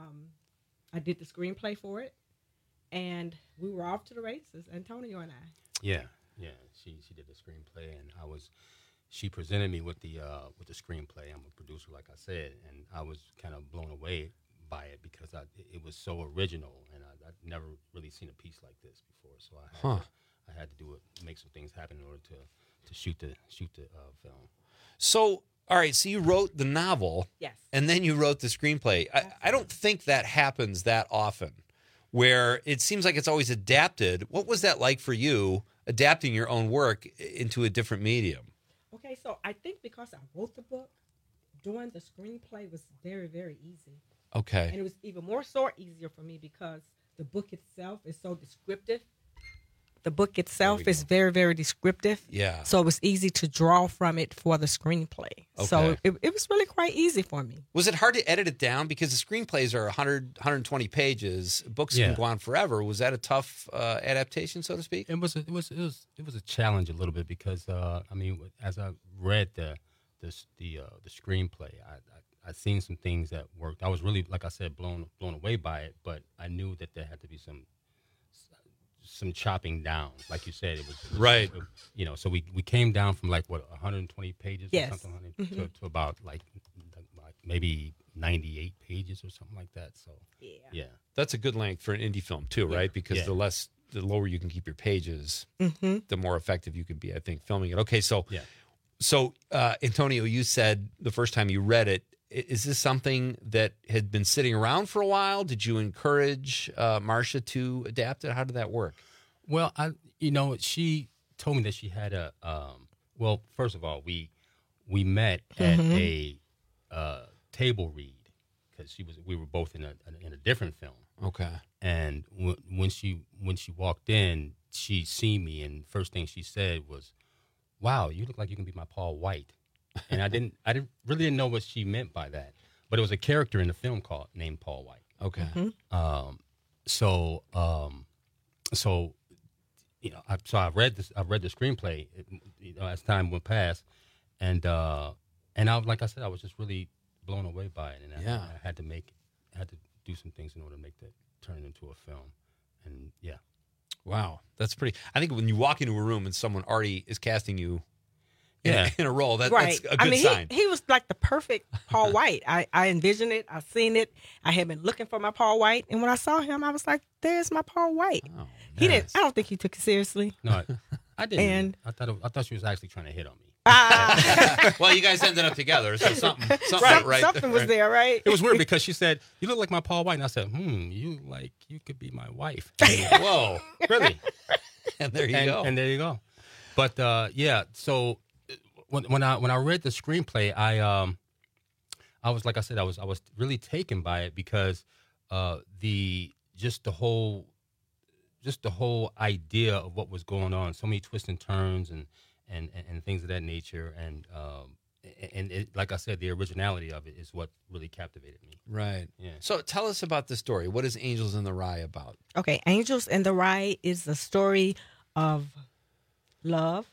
I did the screenplay for it. And we were off to the races, Antonio and I. Yeah. She did the screenplay, and she presented me with the screenplay. I'm a producer, like I said, and I was kind of blown away by it because it was so original, and I'd never really seen a piece like this before. So I had to do it, make some things happen in order to shoot the film. So, all right, so you wrote the novel. Yes. And then you wrote the screenplay. I don't think that happens that often, where it seems like it's always adapted. What was that like for you, adapting your own work into a different medium? Okay, so I think because I wrote the book, doing the screenplay was very, very easy. Okay. And it was even more so easier for me because the book itself is so descriptive. The book itself is very, very descriptive. Yeah. So it was easy to draw from it for the screenplay. So Okay. it was really quite easy for me. Was it hard to edit it down? Because the screenplays are 100, 120 pages. Books can go on forever. Was that a tough adaptation, so to speak? It was a challenge a little bit because as I read the screenplay, I seen some things that worked. I was really, like I said, blown away by it, but I knew that there had to be some chopping down, like you said. It was Right. So we came down from 120 pages Yes. or something to about like maybe 98 pages or something like that. So yeah. That's a good length for an indie film too, right? Because Yeah. the lower you can keep your pages, Mhm. the more effective you can be, I think, filming it. Okay, so Antonio, you said the first time you read it, is this something that had been sitting around for a while? Did you encourage Marsha to adapt it? How did that work? Well, she told me that she had first of all, we met at a table read because we were both in a different film. Okay. And when she walked in, she seen me, and first thing she said was, "Wow, you look like you can be my Paul White." And I really didn't know what she meant by that, but it was a character in the film named Paul White. Okay. So I read the screenplay, as time went past, and like I said, I was just really blown away by it, and I had to do some things in order to make that turn into a film, and yeah. Wow, that's pretty. I think when you walk into a room and someone already is casting you in a role, that's a good sign. He was like the perfect Paul White. I envisioned it. I seen it. I had been looking for my Paul White, and when I saw him, I was like, "There's my Paul White." Oh, he didn't. I don't think he took it seriously. No, I didn't. And I thought she was actually trying to hit on me. Well, you guys ended up together, so something right. Something was there, right? It was weird because she said, "You look like my Paul White," and I said, you could be my wife." Whoa, really? And there you go. And there you go. But so when I read the screenplay, I was like I said, I was really taken by it because the whole idea of what was going on, so many twists and turns and things of that nature, and it, like I said, the originality of it is what really captivated me. Right. Yeah. So tell us about the story. What is Angels in the Rye about? Okay, Angels in the Rye is the story of love,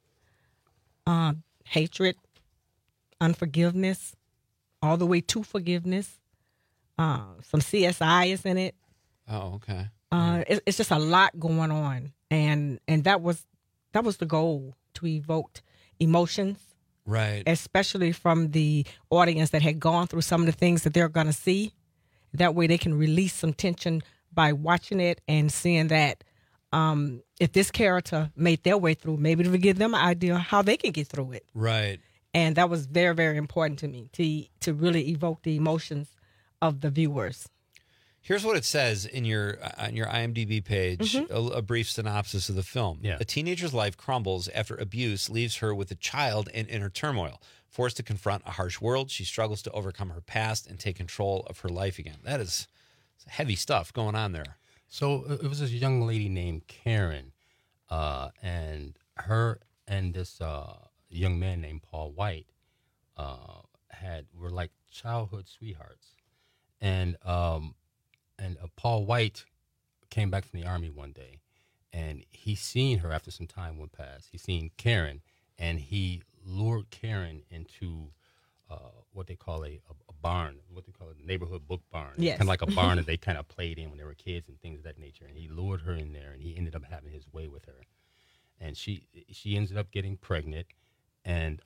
hatred, unforgiveness, all the way to forgiveness. Some CSI is in it. Oh, okay. It's just a lot going on, and that was the goal, to evoke emotions, right? Especially from the audience that had gone through some of the things that they're going to see. That way, they can release some tension by watching it and seeing that if this character made their way through, maybe to give them an idea how they can get through it. Right. And that was very, very important to me to really evoke the emotions of the viewers. Here's what it says on your IMDb page, a brief synopsis of the film. Yeah. A teenager's life crumbles after abuse leaves her with a child in inner turmoil. Forced to confront a harsh world, she struggles to overcome her past and take control of her life again. That is heavy stuff going on there. So it was this young lady named Karen, and her and this young man named Paul White were like childhood sweethearts, and Paul White came back from the Army one day, and he seen her after some time went past. He seen Karen, and he lured Karen into what they call a barn, what they call a neighborhood book barn. Yes. Kind of like a barn that they kind of played in when they were kids and things of that nature. And he lured her in there, and he ended up having his way with her. And she ended up getting pregnant, and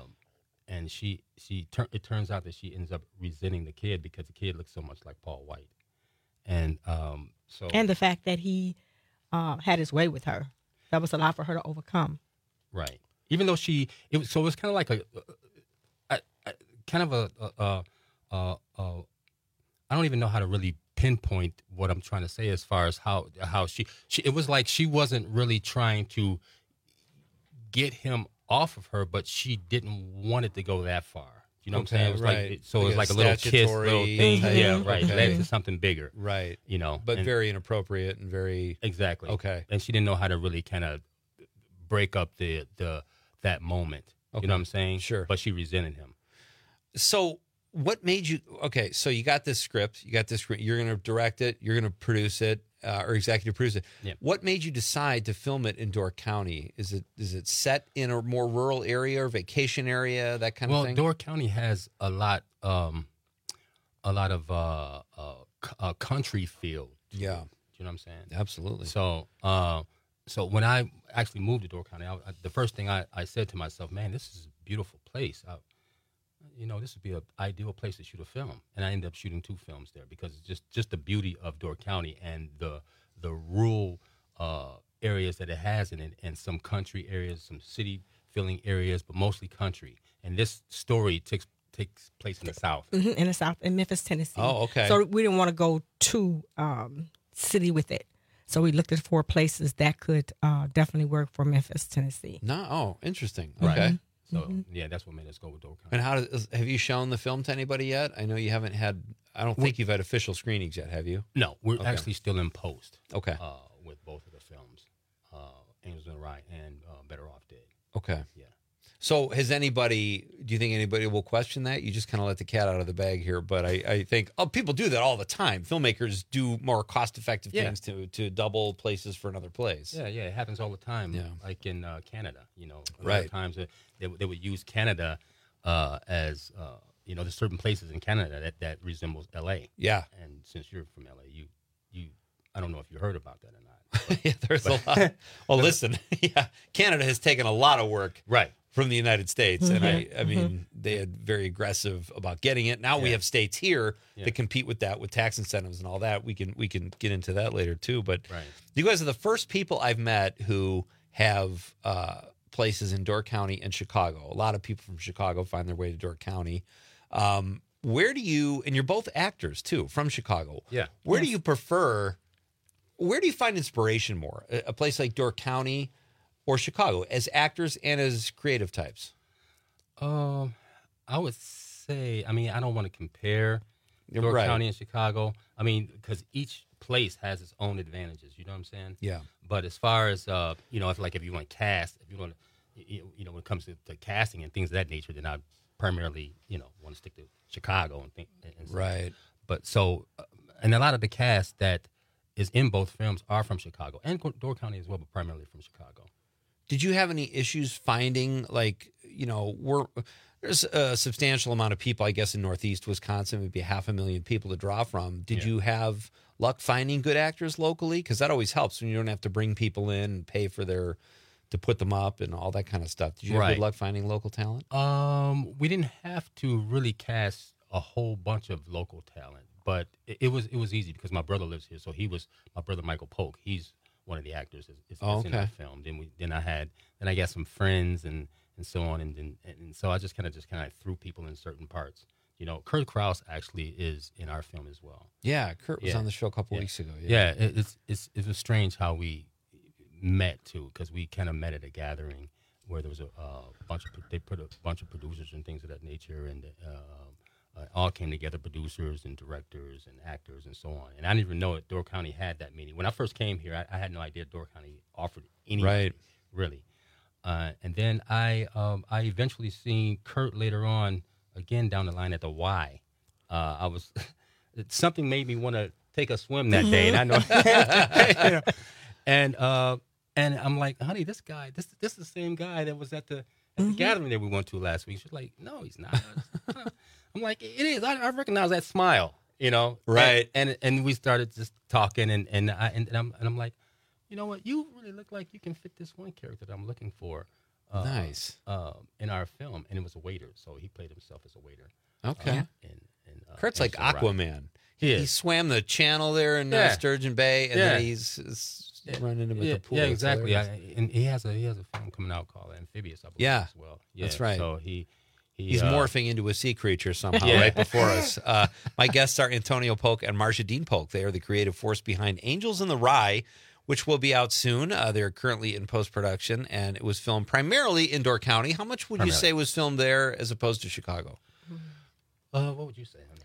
it turns out that she ends up resenting the kid because the kid looks so much like Paul White. And and the fact that he had his way with her, that was a lot for her to overcome. Right. Even though it was kind of like I don't even know how to really pinpoint what I'm trying to say as far as how she it was like she wasn't really trying to get him off of her, but she didn't want it to go that far. You know what I'm saying? It was right. It was like a little kiss, little thing. Yeah, right. Okay. Led to something bigger. Right. You know, But very inappropriate and very... Exactly. Okay. And she didn't know how to really kind of break up that moment. Okay. You know what I'm saying? Sure. But she resented him. So what made you... Okay, so you got this script. You're going to direct it. You're going to produce it, or executive produce it. Yeah. What made you decide to film it in Door County? Is it set in a more rural area or vacation area, that kind of thing? Well, Door County has a lot of country feel. Yeah. You know what I'm saying? Absolutely. So when I actually moved to Door County, the first thing I said to myself, man, this is a beautiful place. This would be an ideal place to shoot a film. And I ended up shooting 2 films there because it's just the beauty of Door County and the rural areas that it has in it, and some country areas, some city-filling areas, but mostly country. And this story takes place in the South. Mm-hmm, in the South, in Memphis, Tennessee. Oh, okay. So we didn't want to go too city with it. So we looked at 4 places that could definitely work for Memphis, Tennessee. No, oh, interesting. Right. Okay. So, yeah, that's what made us go with Door County. And have you shown the film to anybody yet? I know you haven't had... I don't think you've had official screenings yet, have you? No, we're actually still in post. Okay. With both of the films, Angels in the Rye and Better Off Dead. Okay. Yeah. So do you think anybody will question that? You just kind of let the cat out of the bag here, but I think people do that all the time. Filmmakers do more cost-effective things to double places for another place. Yeah, it happens all the time. Yeah. Like in Canada, a lot Right. of times they would use Canada as there's certain places in Canada that resembles L.A. Yeah. And since you're from L.A., you I don't know if you heard about that or not. Yeah, there's a lot. Well, listen, yeah, Canada has taken a lot of work from the United States, and I mean, they had very aggressive about getting it. Now we have states here that compete with that with tax incentives and all that. We can get into that later too. But you guys are the first people I've met who have places in Door County and Chicago. A lot of people from Chicago find their way to Door County. Where do you? And you're both actors too from Chicago. Yeah. Where do you prefer? Where do you find inspiration more? A place like Door County or Chicago as actors and as creative types? I would say, I mean, I don't want to compare Door County and Chicago. I mean, because each place has its own advantages. You know what I'm saying? Yeah. But as far as, you know, if you want to cast, if you want to, you know, when it comes to casting and things of that nature, then I primarily, you know, want to stick to Chicago and think. And so. Right. But so, and a lot of the cast that is in both films are from Chicago and Door County as well, but primarily from Chicago. Did you have any issues finding, like, you know, there's a substantial amount of people, I guess, in Northeast Wisconsin, maybe 500,000 people to draw from. Did you have luck finding good actors locally? Because that always helps when you don't have to bring people in and pay for to put them up and all that kind of stuff. Did you have good luck finding local talent? We didn't have to really cast a whole bunch of local talent, but it was easy because my brother lives here. So my brother Michael Polk. He's one of the actors that's in that film. Then I got some friends and so on, and so I just kind of threw people in certain parts. You know, Kurt Krause actually is in our film as well. Yeah, Kurt was on the show a couple weeks ago. Yeah, it was strange how we met too, because we kind of met at a gathering where there was they put a bunch of producers and things of that nature, and all came together, producers and directors and actors and so on. And I didn't even know that Door County had that many. When I first came here, I had no idea Door County offered anything, really. And then I eventually seen Kurt later on, again down the line at the Y. Something made me want to take a swim that day, and I know, you know, and I'm like, honey, this is the same guy that was at the gathering that we went to last week. She's like, no, he's not. I'm like, it is. I recognize that smile, you know, right? And we started just talking, and I'm like, you know what, you really look like you can fit this one character that I'm looking for. Nice. In our film, and it was a waiter, so he played himself as a waiter. Okay. Kurt's like Aquaman. He swam the channel there in Sturgeon Bay, and then he's running into the pool. Yeah, exactly. And he has a film coming out called Amphibious, I believe, as well. Yeah, that's right. So he's morphing into a sea creature somehow right before us. My guests are Antonio Polk and Marcia Dean Polk. They are the creative force behind Angels in the Rye, which will be out soon. They're currently in post-production, and it was filmed primarily in Door County. How much would you say was filmed there as opposed to Chicago? What would you say, honey?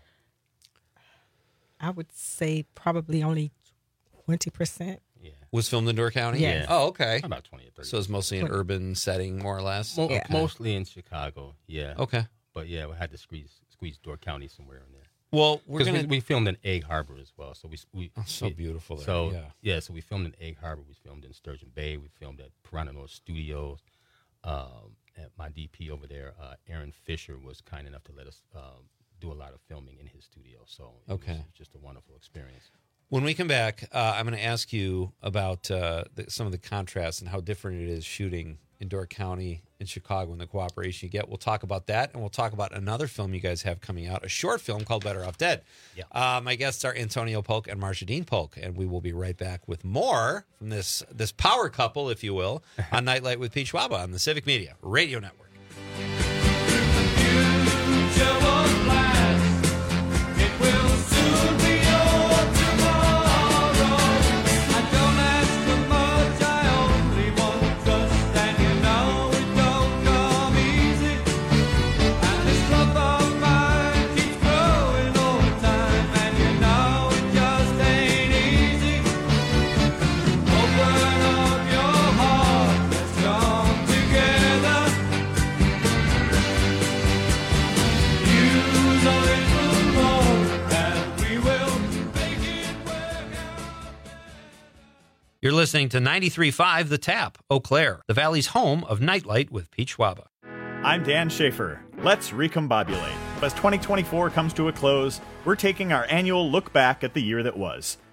I would say probably only 20%. Was filmed in Door County? Yeah. Oh, okay. About 20 or 30. So it's mostly an urban setting, more or less? Mostly in Chicago, yeah. Okay. But yeah, we had to squeeze Door County somewhere in there. Well, we filmed in Egg Harbor as well. So so beautiful there. So so we filmed in Egg Harbor. We filmed in Sturgeon Bay. We filmed at Piranha North Studios. At my DP over there, Aaron Fisher, was kind enough to let us do a lot of filming in his studio. So it was just a wonderful experience. When we come back, I'm going to ask you about some of the contrasts and how different it is shooting in Door County in Chicago and the cooperation you get. We'll talk about that, and we'll talk about another film you guys have coming out, a short film called Better Off Dead. Yeah. My guests are Antonio Polk and Marcia Dean Polk, and we will be right back with more from this power couple, if you will, on Nightlight with Pete Schwaba on the Civic Media Radio Network. You're listening to 93.5 The Tap, Eau Claire, the Valley's home of Nightlight with Pete Schwaba. I'm Dan Schaefer. Let's recombobulate. As 2024 comes to a close, we're taking our annual look back at the year that was.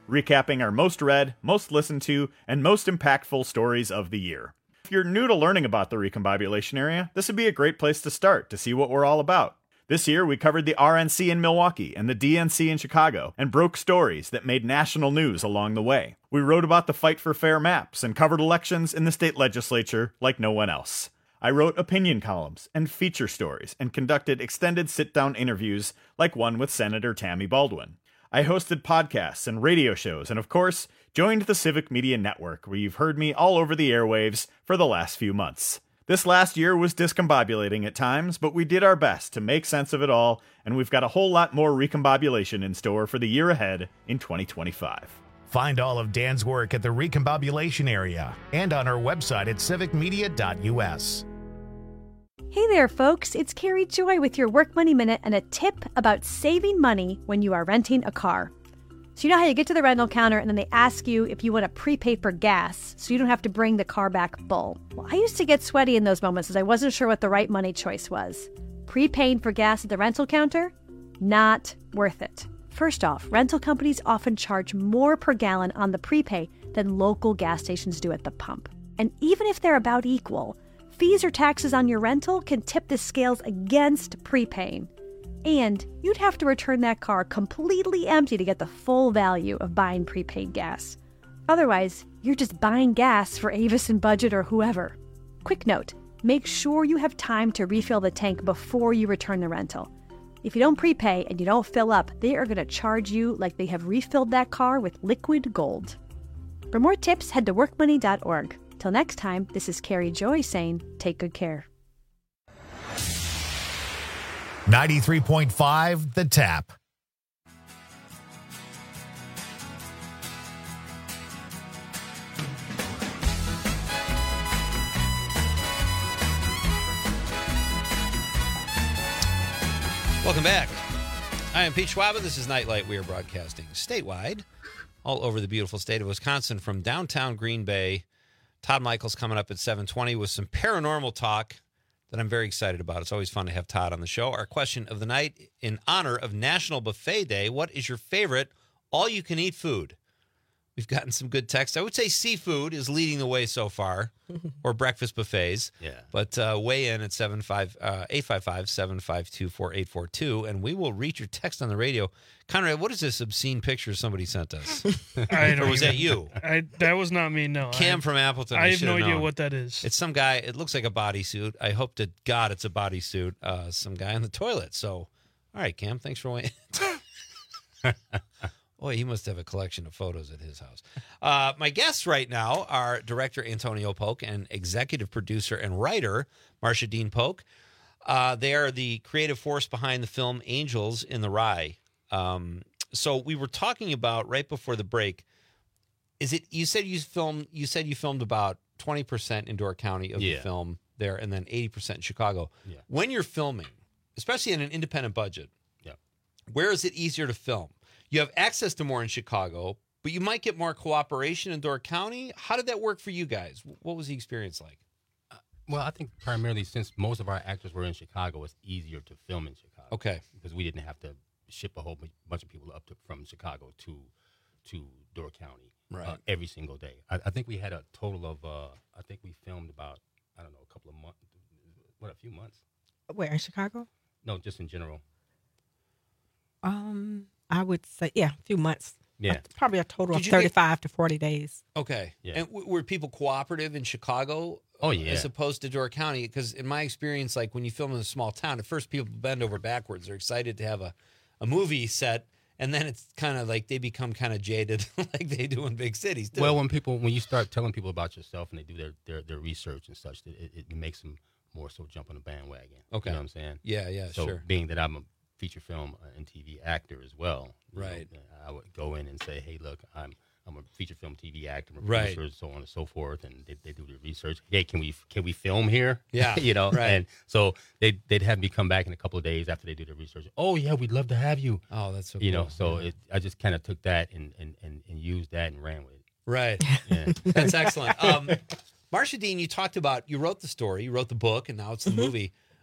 recapping our most read, most listened to, and most impactful stories of the year. If you're new to learning about the Recombobulation Area, this would be a great place to start to see what we're all about. This year, we covered the RNC in Milwaukee and the DNC in Chicago, and broke stories that made national news along the way. We wrote about the fight for fair maps and covered elections in the state legislature like no one else. I wrote opinion columns and feature stories and conducted extended sit-down interviews like one with Senator Tammy Baldwin. I hosted podcasts and radio shows and, of course, joined the Civic Media Network, where you've heard me all over the airwaves for the last few months. This last year was discombobulating at times, but we did our best to make sense of it all, and we've got a whole lot more recombobulation in store for the year ahead in 2025. Find all of Dan's work at the Recombobulation Area and on our website at civicmedia.us. Hey there, folks. It's Carrie Joy with your Work Money Minute and a tip about saving money when you are renting a car. So you know how you get to the rental counter and then they ask you if you want to prepay for gas so you don't have to bring the car back full. Well, I used to get sweaty in those moments as I wasn't sure what the right money choice was. Prepaying for gas at the rental counter? Not worth it. First off, rental companies often charge more per gallon on the prepay than local gas stations do at the pump. And even if they're about equal, fees or taxes on your rental can tip the scales against prepaying. And you'd have to return that car completely empty to get the full value of buying prepaid gas. Otherwise, you're just buying gas for Avis and Budget or whoever. Quick note, make sure you have time to refill the tank before you return the rental. If you don't prepay and you don't fill up, they are going to charge you like they have refilled that car with liquid gold. For more tips, head to workmoney.org. Till next time, this is Carrie Joy saying, take good care. 93.5 The Tap. Welcome back. I am Pete Schwaba. This is Nightlight. We are broadcasting statewide all over the beautiful state of Wisconsin from downtown Green Bay. Todd Michaels coming up at 7:20 with some paranormal talk that I'm very excited about. It's always fun to have Todd on the show. Our question of the night, in honor of National Buffet Day, what is your favorite all-you-can-eat food? We've gotten some good text. I would say seafood is leading the way so far, or breakfast buffets. Yeah. But weigh in at 855-752-4842, and we will read your text on the radio. Conrad, what is this obscene picture somebody sent us? Or was that you? That was not me, no. Cam from Appleton. I have no idea known. what that is. It's some guy. It looks like a bodysuit. I hope to God it's a bodysuit. Some guy on the toilet. So, all right, Cam, thanks for waiting. Boy, he must have a collection of photos at his house. My guests right now are director Antonio Polk and executive producer and writer Marcia Dean Polk. They are the creative force behind the film Angels in the Rye. So we were talking about right before the break. Is it? You said you filmed about 20% in Door County of the film there, and then 80% in Chicago. Yeah. When you're filming, especially in an independent budget, where is it easier to film? You have access to more in Chicago, but you might get more cooperation in Door County. How did that work for you guys? What was the experience like? Well, I think primarily since most of our actors were in Chicago, it's easier to film in Chicago. Okay. Because we didn't have to ship a whole bunch of people up from Chicago to Door County every single day. I think we had a total of, I think we filmed about, a couple of months, a few months. Where, in Chicago? No, just in general. I would say, a few months. Yeah. Probably a total of 35 to 40 days. Okay. Yeah. And were people cooperative in Chicago? Oh, yeah. As opposed to Door County? Because in my experience, like when you film in a small town, at first people bend over backwards. They're excited to have a movie set, and then it's kind of like they become kind of jaded like they do in big cities, too. Well, when you start telling people about yourself and they do their research and such, it makes them more so jump on the bandwagon. Okay. You know what I'm saying? Yeah, so sure. Being that I'm a feature film and TV actor as well, right? I would go in and say, "Hey, look, I'm a feature film TV actor, I'm a right. producer, so on and so forth," and they do the research. Hey, can we film here? Yeah, Right. And so they'd have me come back in a couple of days after they do the research. Oh yeah, we'd love to have you. Oh, that's so cool. So I just kind of took that and used that and ran with it. Right. Yeah. That's excellent. Marcia Dean, you wrote the story, you wrote the book, and now it's the movie.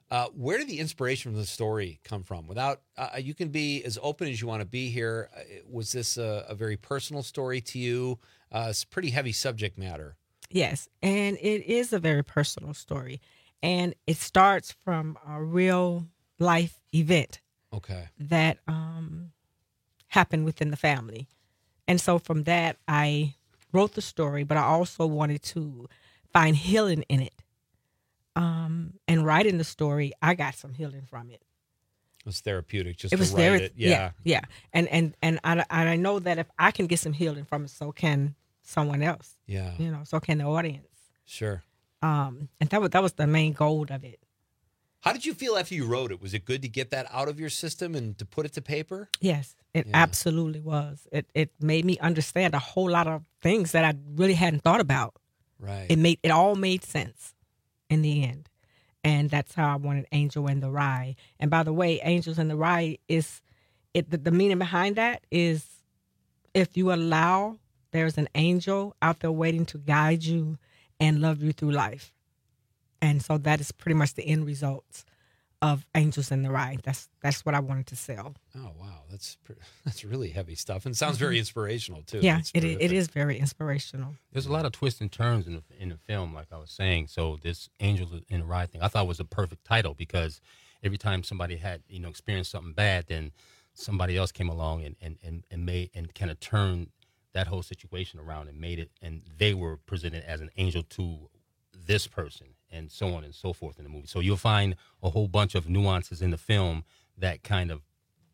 Where did the inspiration for the story come from? Without, you can be as open as you want to be here. Was this a very personal story to you? It's pretty heavy subject matter. Yes, and it is a very personal story. And it starts from a real life event that happened within the family. And so from that, I wrote the story, but I also wanted to find healing in it. And writing the story, I got some healing from it. It was therapeutic just It was to write it. Yeah. And I know that if I can get some healing from it, so can someone else. Yeah. You know, so can the audience. Sure. And that was the main goal of it. How did you feel after you wrote it? Was it good to get that out of your system and to put it to paper? Yes, it absolutely was. It made me understand a whole lot of things that I really hadn't thought about. Right. It all made sense in the end. And that's how I wanted Angel and the Rye. And by the way, Angels and the Rye the meaning behind that is if you allow, there's an angel out there waiting to guide you and love you through life. And so that is pretty much the end results of Angels in the Rye. That's what I wanted to sell. Oh, wow. That's really heavy stuff. And sounds very inspirational, too. Yeah, it is very inspirational. There's a lot of twists and turns in the film, like I was saying. So this Angels in the Rye thing, I thought was a perfect title because every time somebody had, experienced something bad, then somebody else came along and made and kind of turned that whole situation around and made it, and they were presented as an angel to this person, and so on and so forth in the movie. So you'll find a whole bunch of nuances in the film that kind of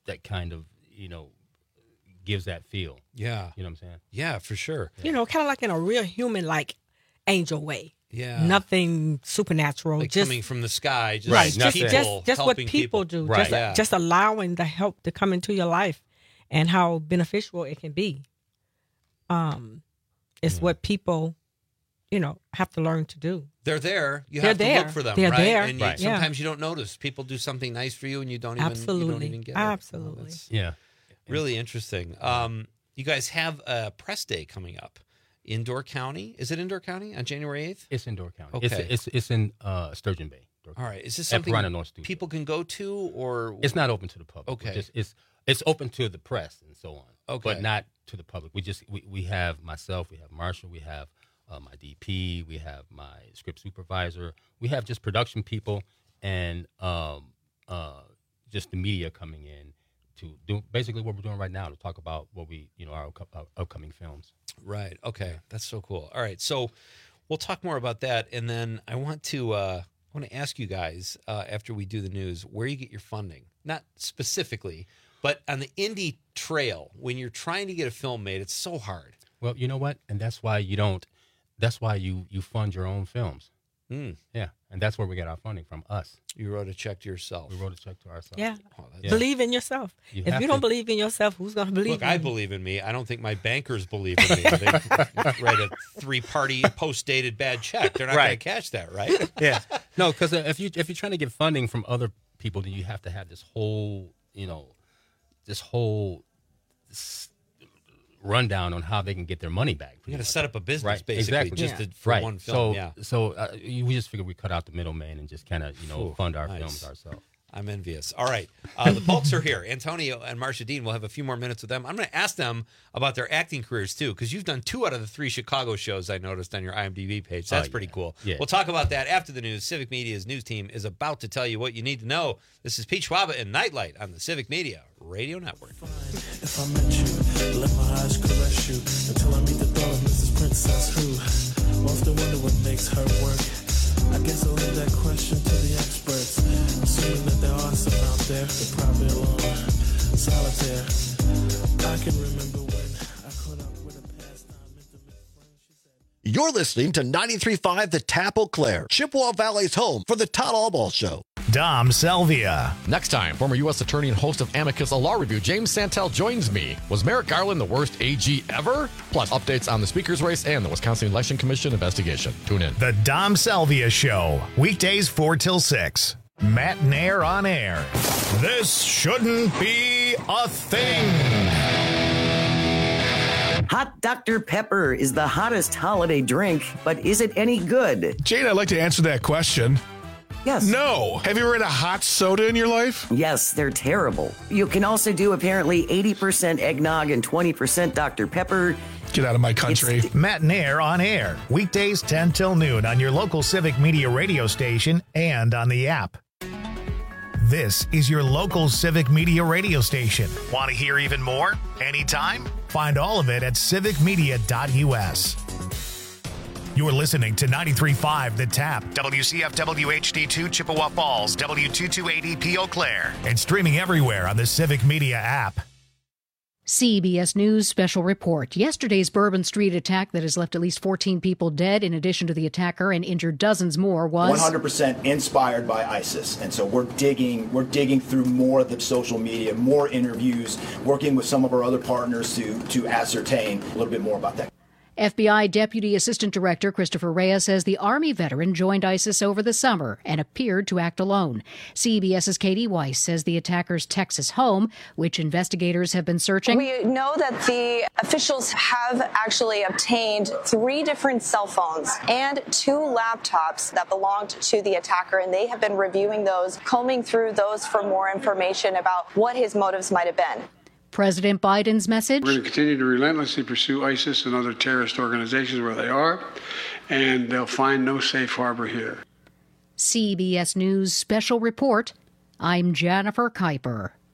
gives that feel. Yeah. You know what I'm saying? Yeah, for sure. Kind of like in a real human, like angel way. Yeah. Nothing supernatural. Like just coming from the sky. Just right. people Just what helping people do. Right. Just allowing the help to come into your life and how beneficial it can be. It's what people, have to learn to do. They're there. You They're have to there. look for them, They're right? there. And Right. sometimes you don't notice. People do something nice for you and you don't even, Absolutely. get it. Absolutely. That's Yeah. really interesting. You guys have a press day coming up. Indoor County. Is it Indoor County on January 8th? It's Indoor County. Okay. It's in Sturgeon Bay. All right. Is this At something Piranha North Studio. people can go to, or It's not open to the public. Okay. It's open to the press and so on. Okay. But not to the public. We have myself, we have Marshall, we have my DP, we have my script supervisor, we have just production people and just the media coming in to do basically what we're doing right now, to talk about what our upcoming films. Right. Okay. That's so cool. All right. So we'll talk more about that, and then I want to ask you guys after we do the news where you get your funding. Not specifically, but on the indie trail, when you're trying to get a film made, it's so hard. Well, you know what, and that's why you don't. That's why you fund your own films. Yeah, and that's where we get our funding from. Us. You wrote a check to yourself. We wrote a check to ourselves. Yeah. Yeah. Believe in yourself. If you don't believe in yourself, who's going to believe Look, in you? I believe in me. I don't think my bankers believe in me. They write a 3-party post-dated bad check. They're not going to cash that, right? Yeah. No, because if you're trying to get funding from other people, then you have to have this whole rundown on how they can get their money back. You got to set up a business, Right. basically, Exactly. just for one film. So we just figured we cut out the middleman and just kind of fund our films ourselves. I'm envious. All right. The Polks are here. Antonio and Marsha Dean. We'll have a few more minutes with them. I'm going to ask them about their acting careers, too, because you've done 2 out of the 3 Chicago shows I noticed on your IMDb page. That's pretty cool. Yeah. We'll talk about that after the news. Civic Media's news team is about to tell you what you need to know. This is Pete Schwaba and Nightlight on the Civic Media Radio Network. If I met you, let my eyes caress you until I meet the thought of Mrs. Princess who often wonder what makes her work. I guess I'll leave that question to the experts. Assuming that there are some out there, they're probably alone, solitaire. I can remember when I caught up with a pastime intimate friend. She said, You're listening to 93.5 The Tap Eau Claire, Chippewa Valley's home for the Todd Allball Show. Dom Selvia. Next time, former U.S. Attorney and host of Amicus, a law review, James Santel joins me. Was Merrick Garland the worst AG ever? Plus, updates on the speaker's race and the Wisconsin Election Commission investigation. Tune in. The Dom Selvia Show, weekdays 4 till 6. Matt Nair on air. This shouldn't be a thing. Hot Dr. Pepper is the hottest holiday drink, but is it any good? Jane, I'd like to answer that question. Yes. No. Have you ever had a hot soda in your life? Yes, they're terrible. You can also do apparently 80% eggnog and 20% Dr. Pepper. Get out of my country. Matt and Air on air. Weekdays 10 till noon on your local Civic Media radio station and on the app. This is your local Civic Media radio station. Want to hear even more? Anytime? Find all of it at civicmedia.us. You're listening to 93.5 The Tap, WCFW HD2 Chippewa Falls, W228EP Eau Claire, and streaming everywhere on the Civic Media app. CBS News special report. Yesterday's Bourbon Street attack that has left at least 14 people dead, in addition to the attacker, and injured dozens more, was 100% inspired by ISIS. And so we're digging through more of the social media, more interviews, working with some of our other partners to ascertain a little bit more about that. FBI Deputy Assistant Director Christopher Reyes says the Army veteran joined ISIS over the summer and appeared to act alone. CBS's Katie Weiss says the attacker's Texas home, which investigators have been searching. We know that the officials have actually obtained 3 different cell phones and 2 laptops that belonged to the attacker, and they have been reviewing those, combing through those for more information about what his motives might have been. President Biden's message: we're going to continue to relentlessly pursue ISIS and other terrorist organizations where they are, and they'll find no safe harbor here. CBS News special report. I'm Jennifer Kuiper.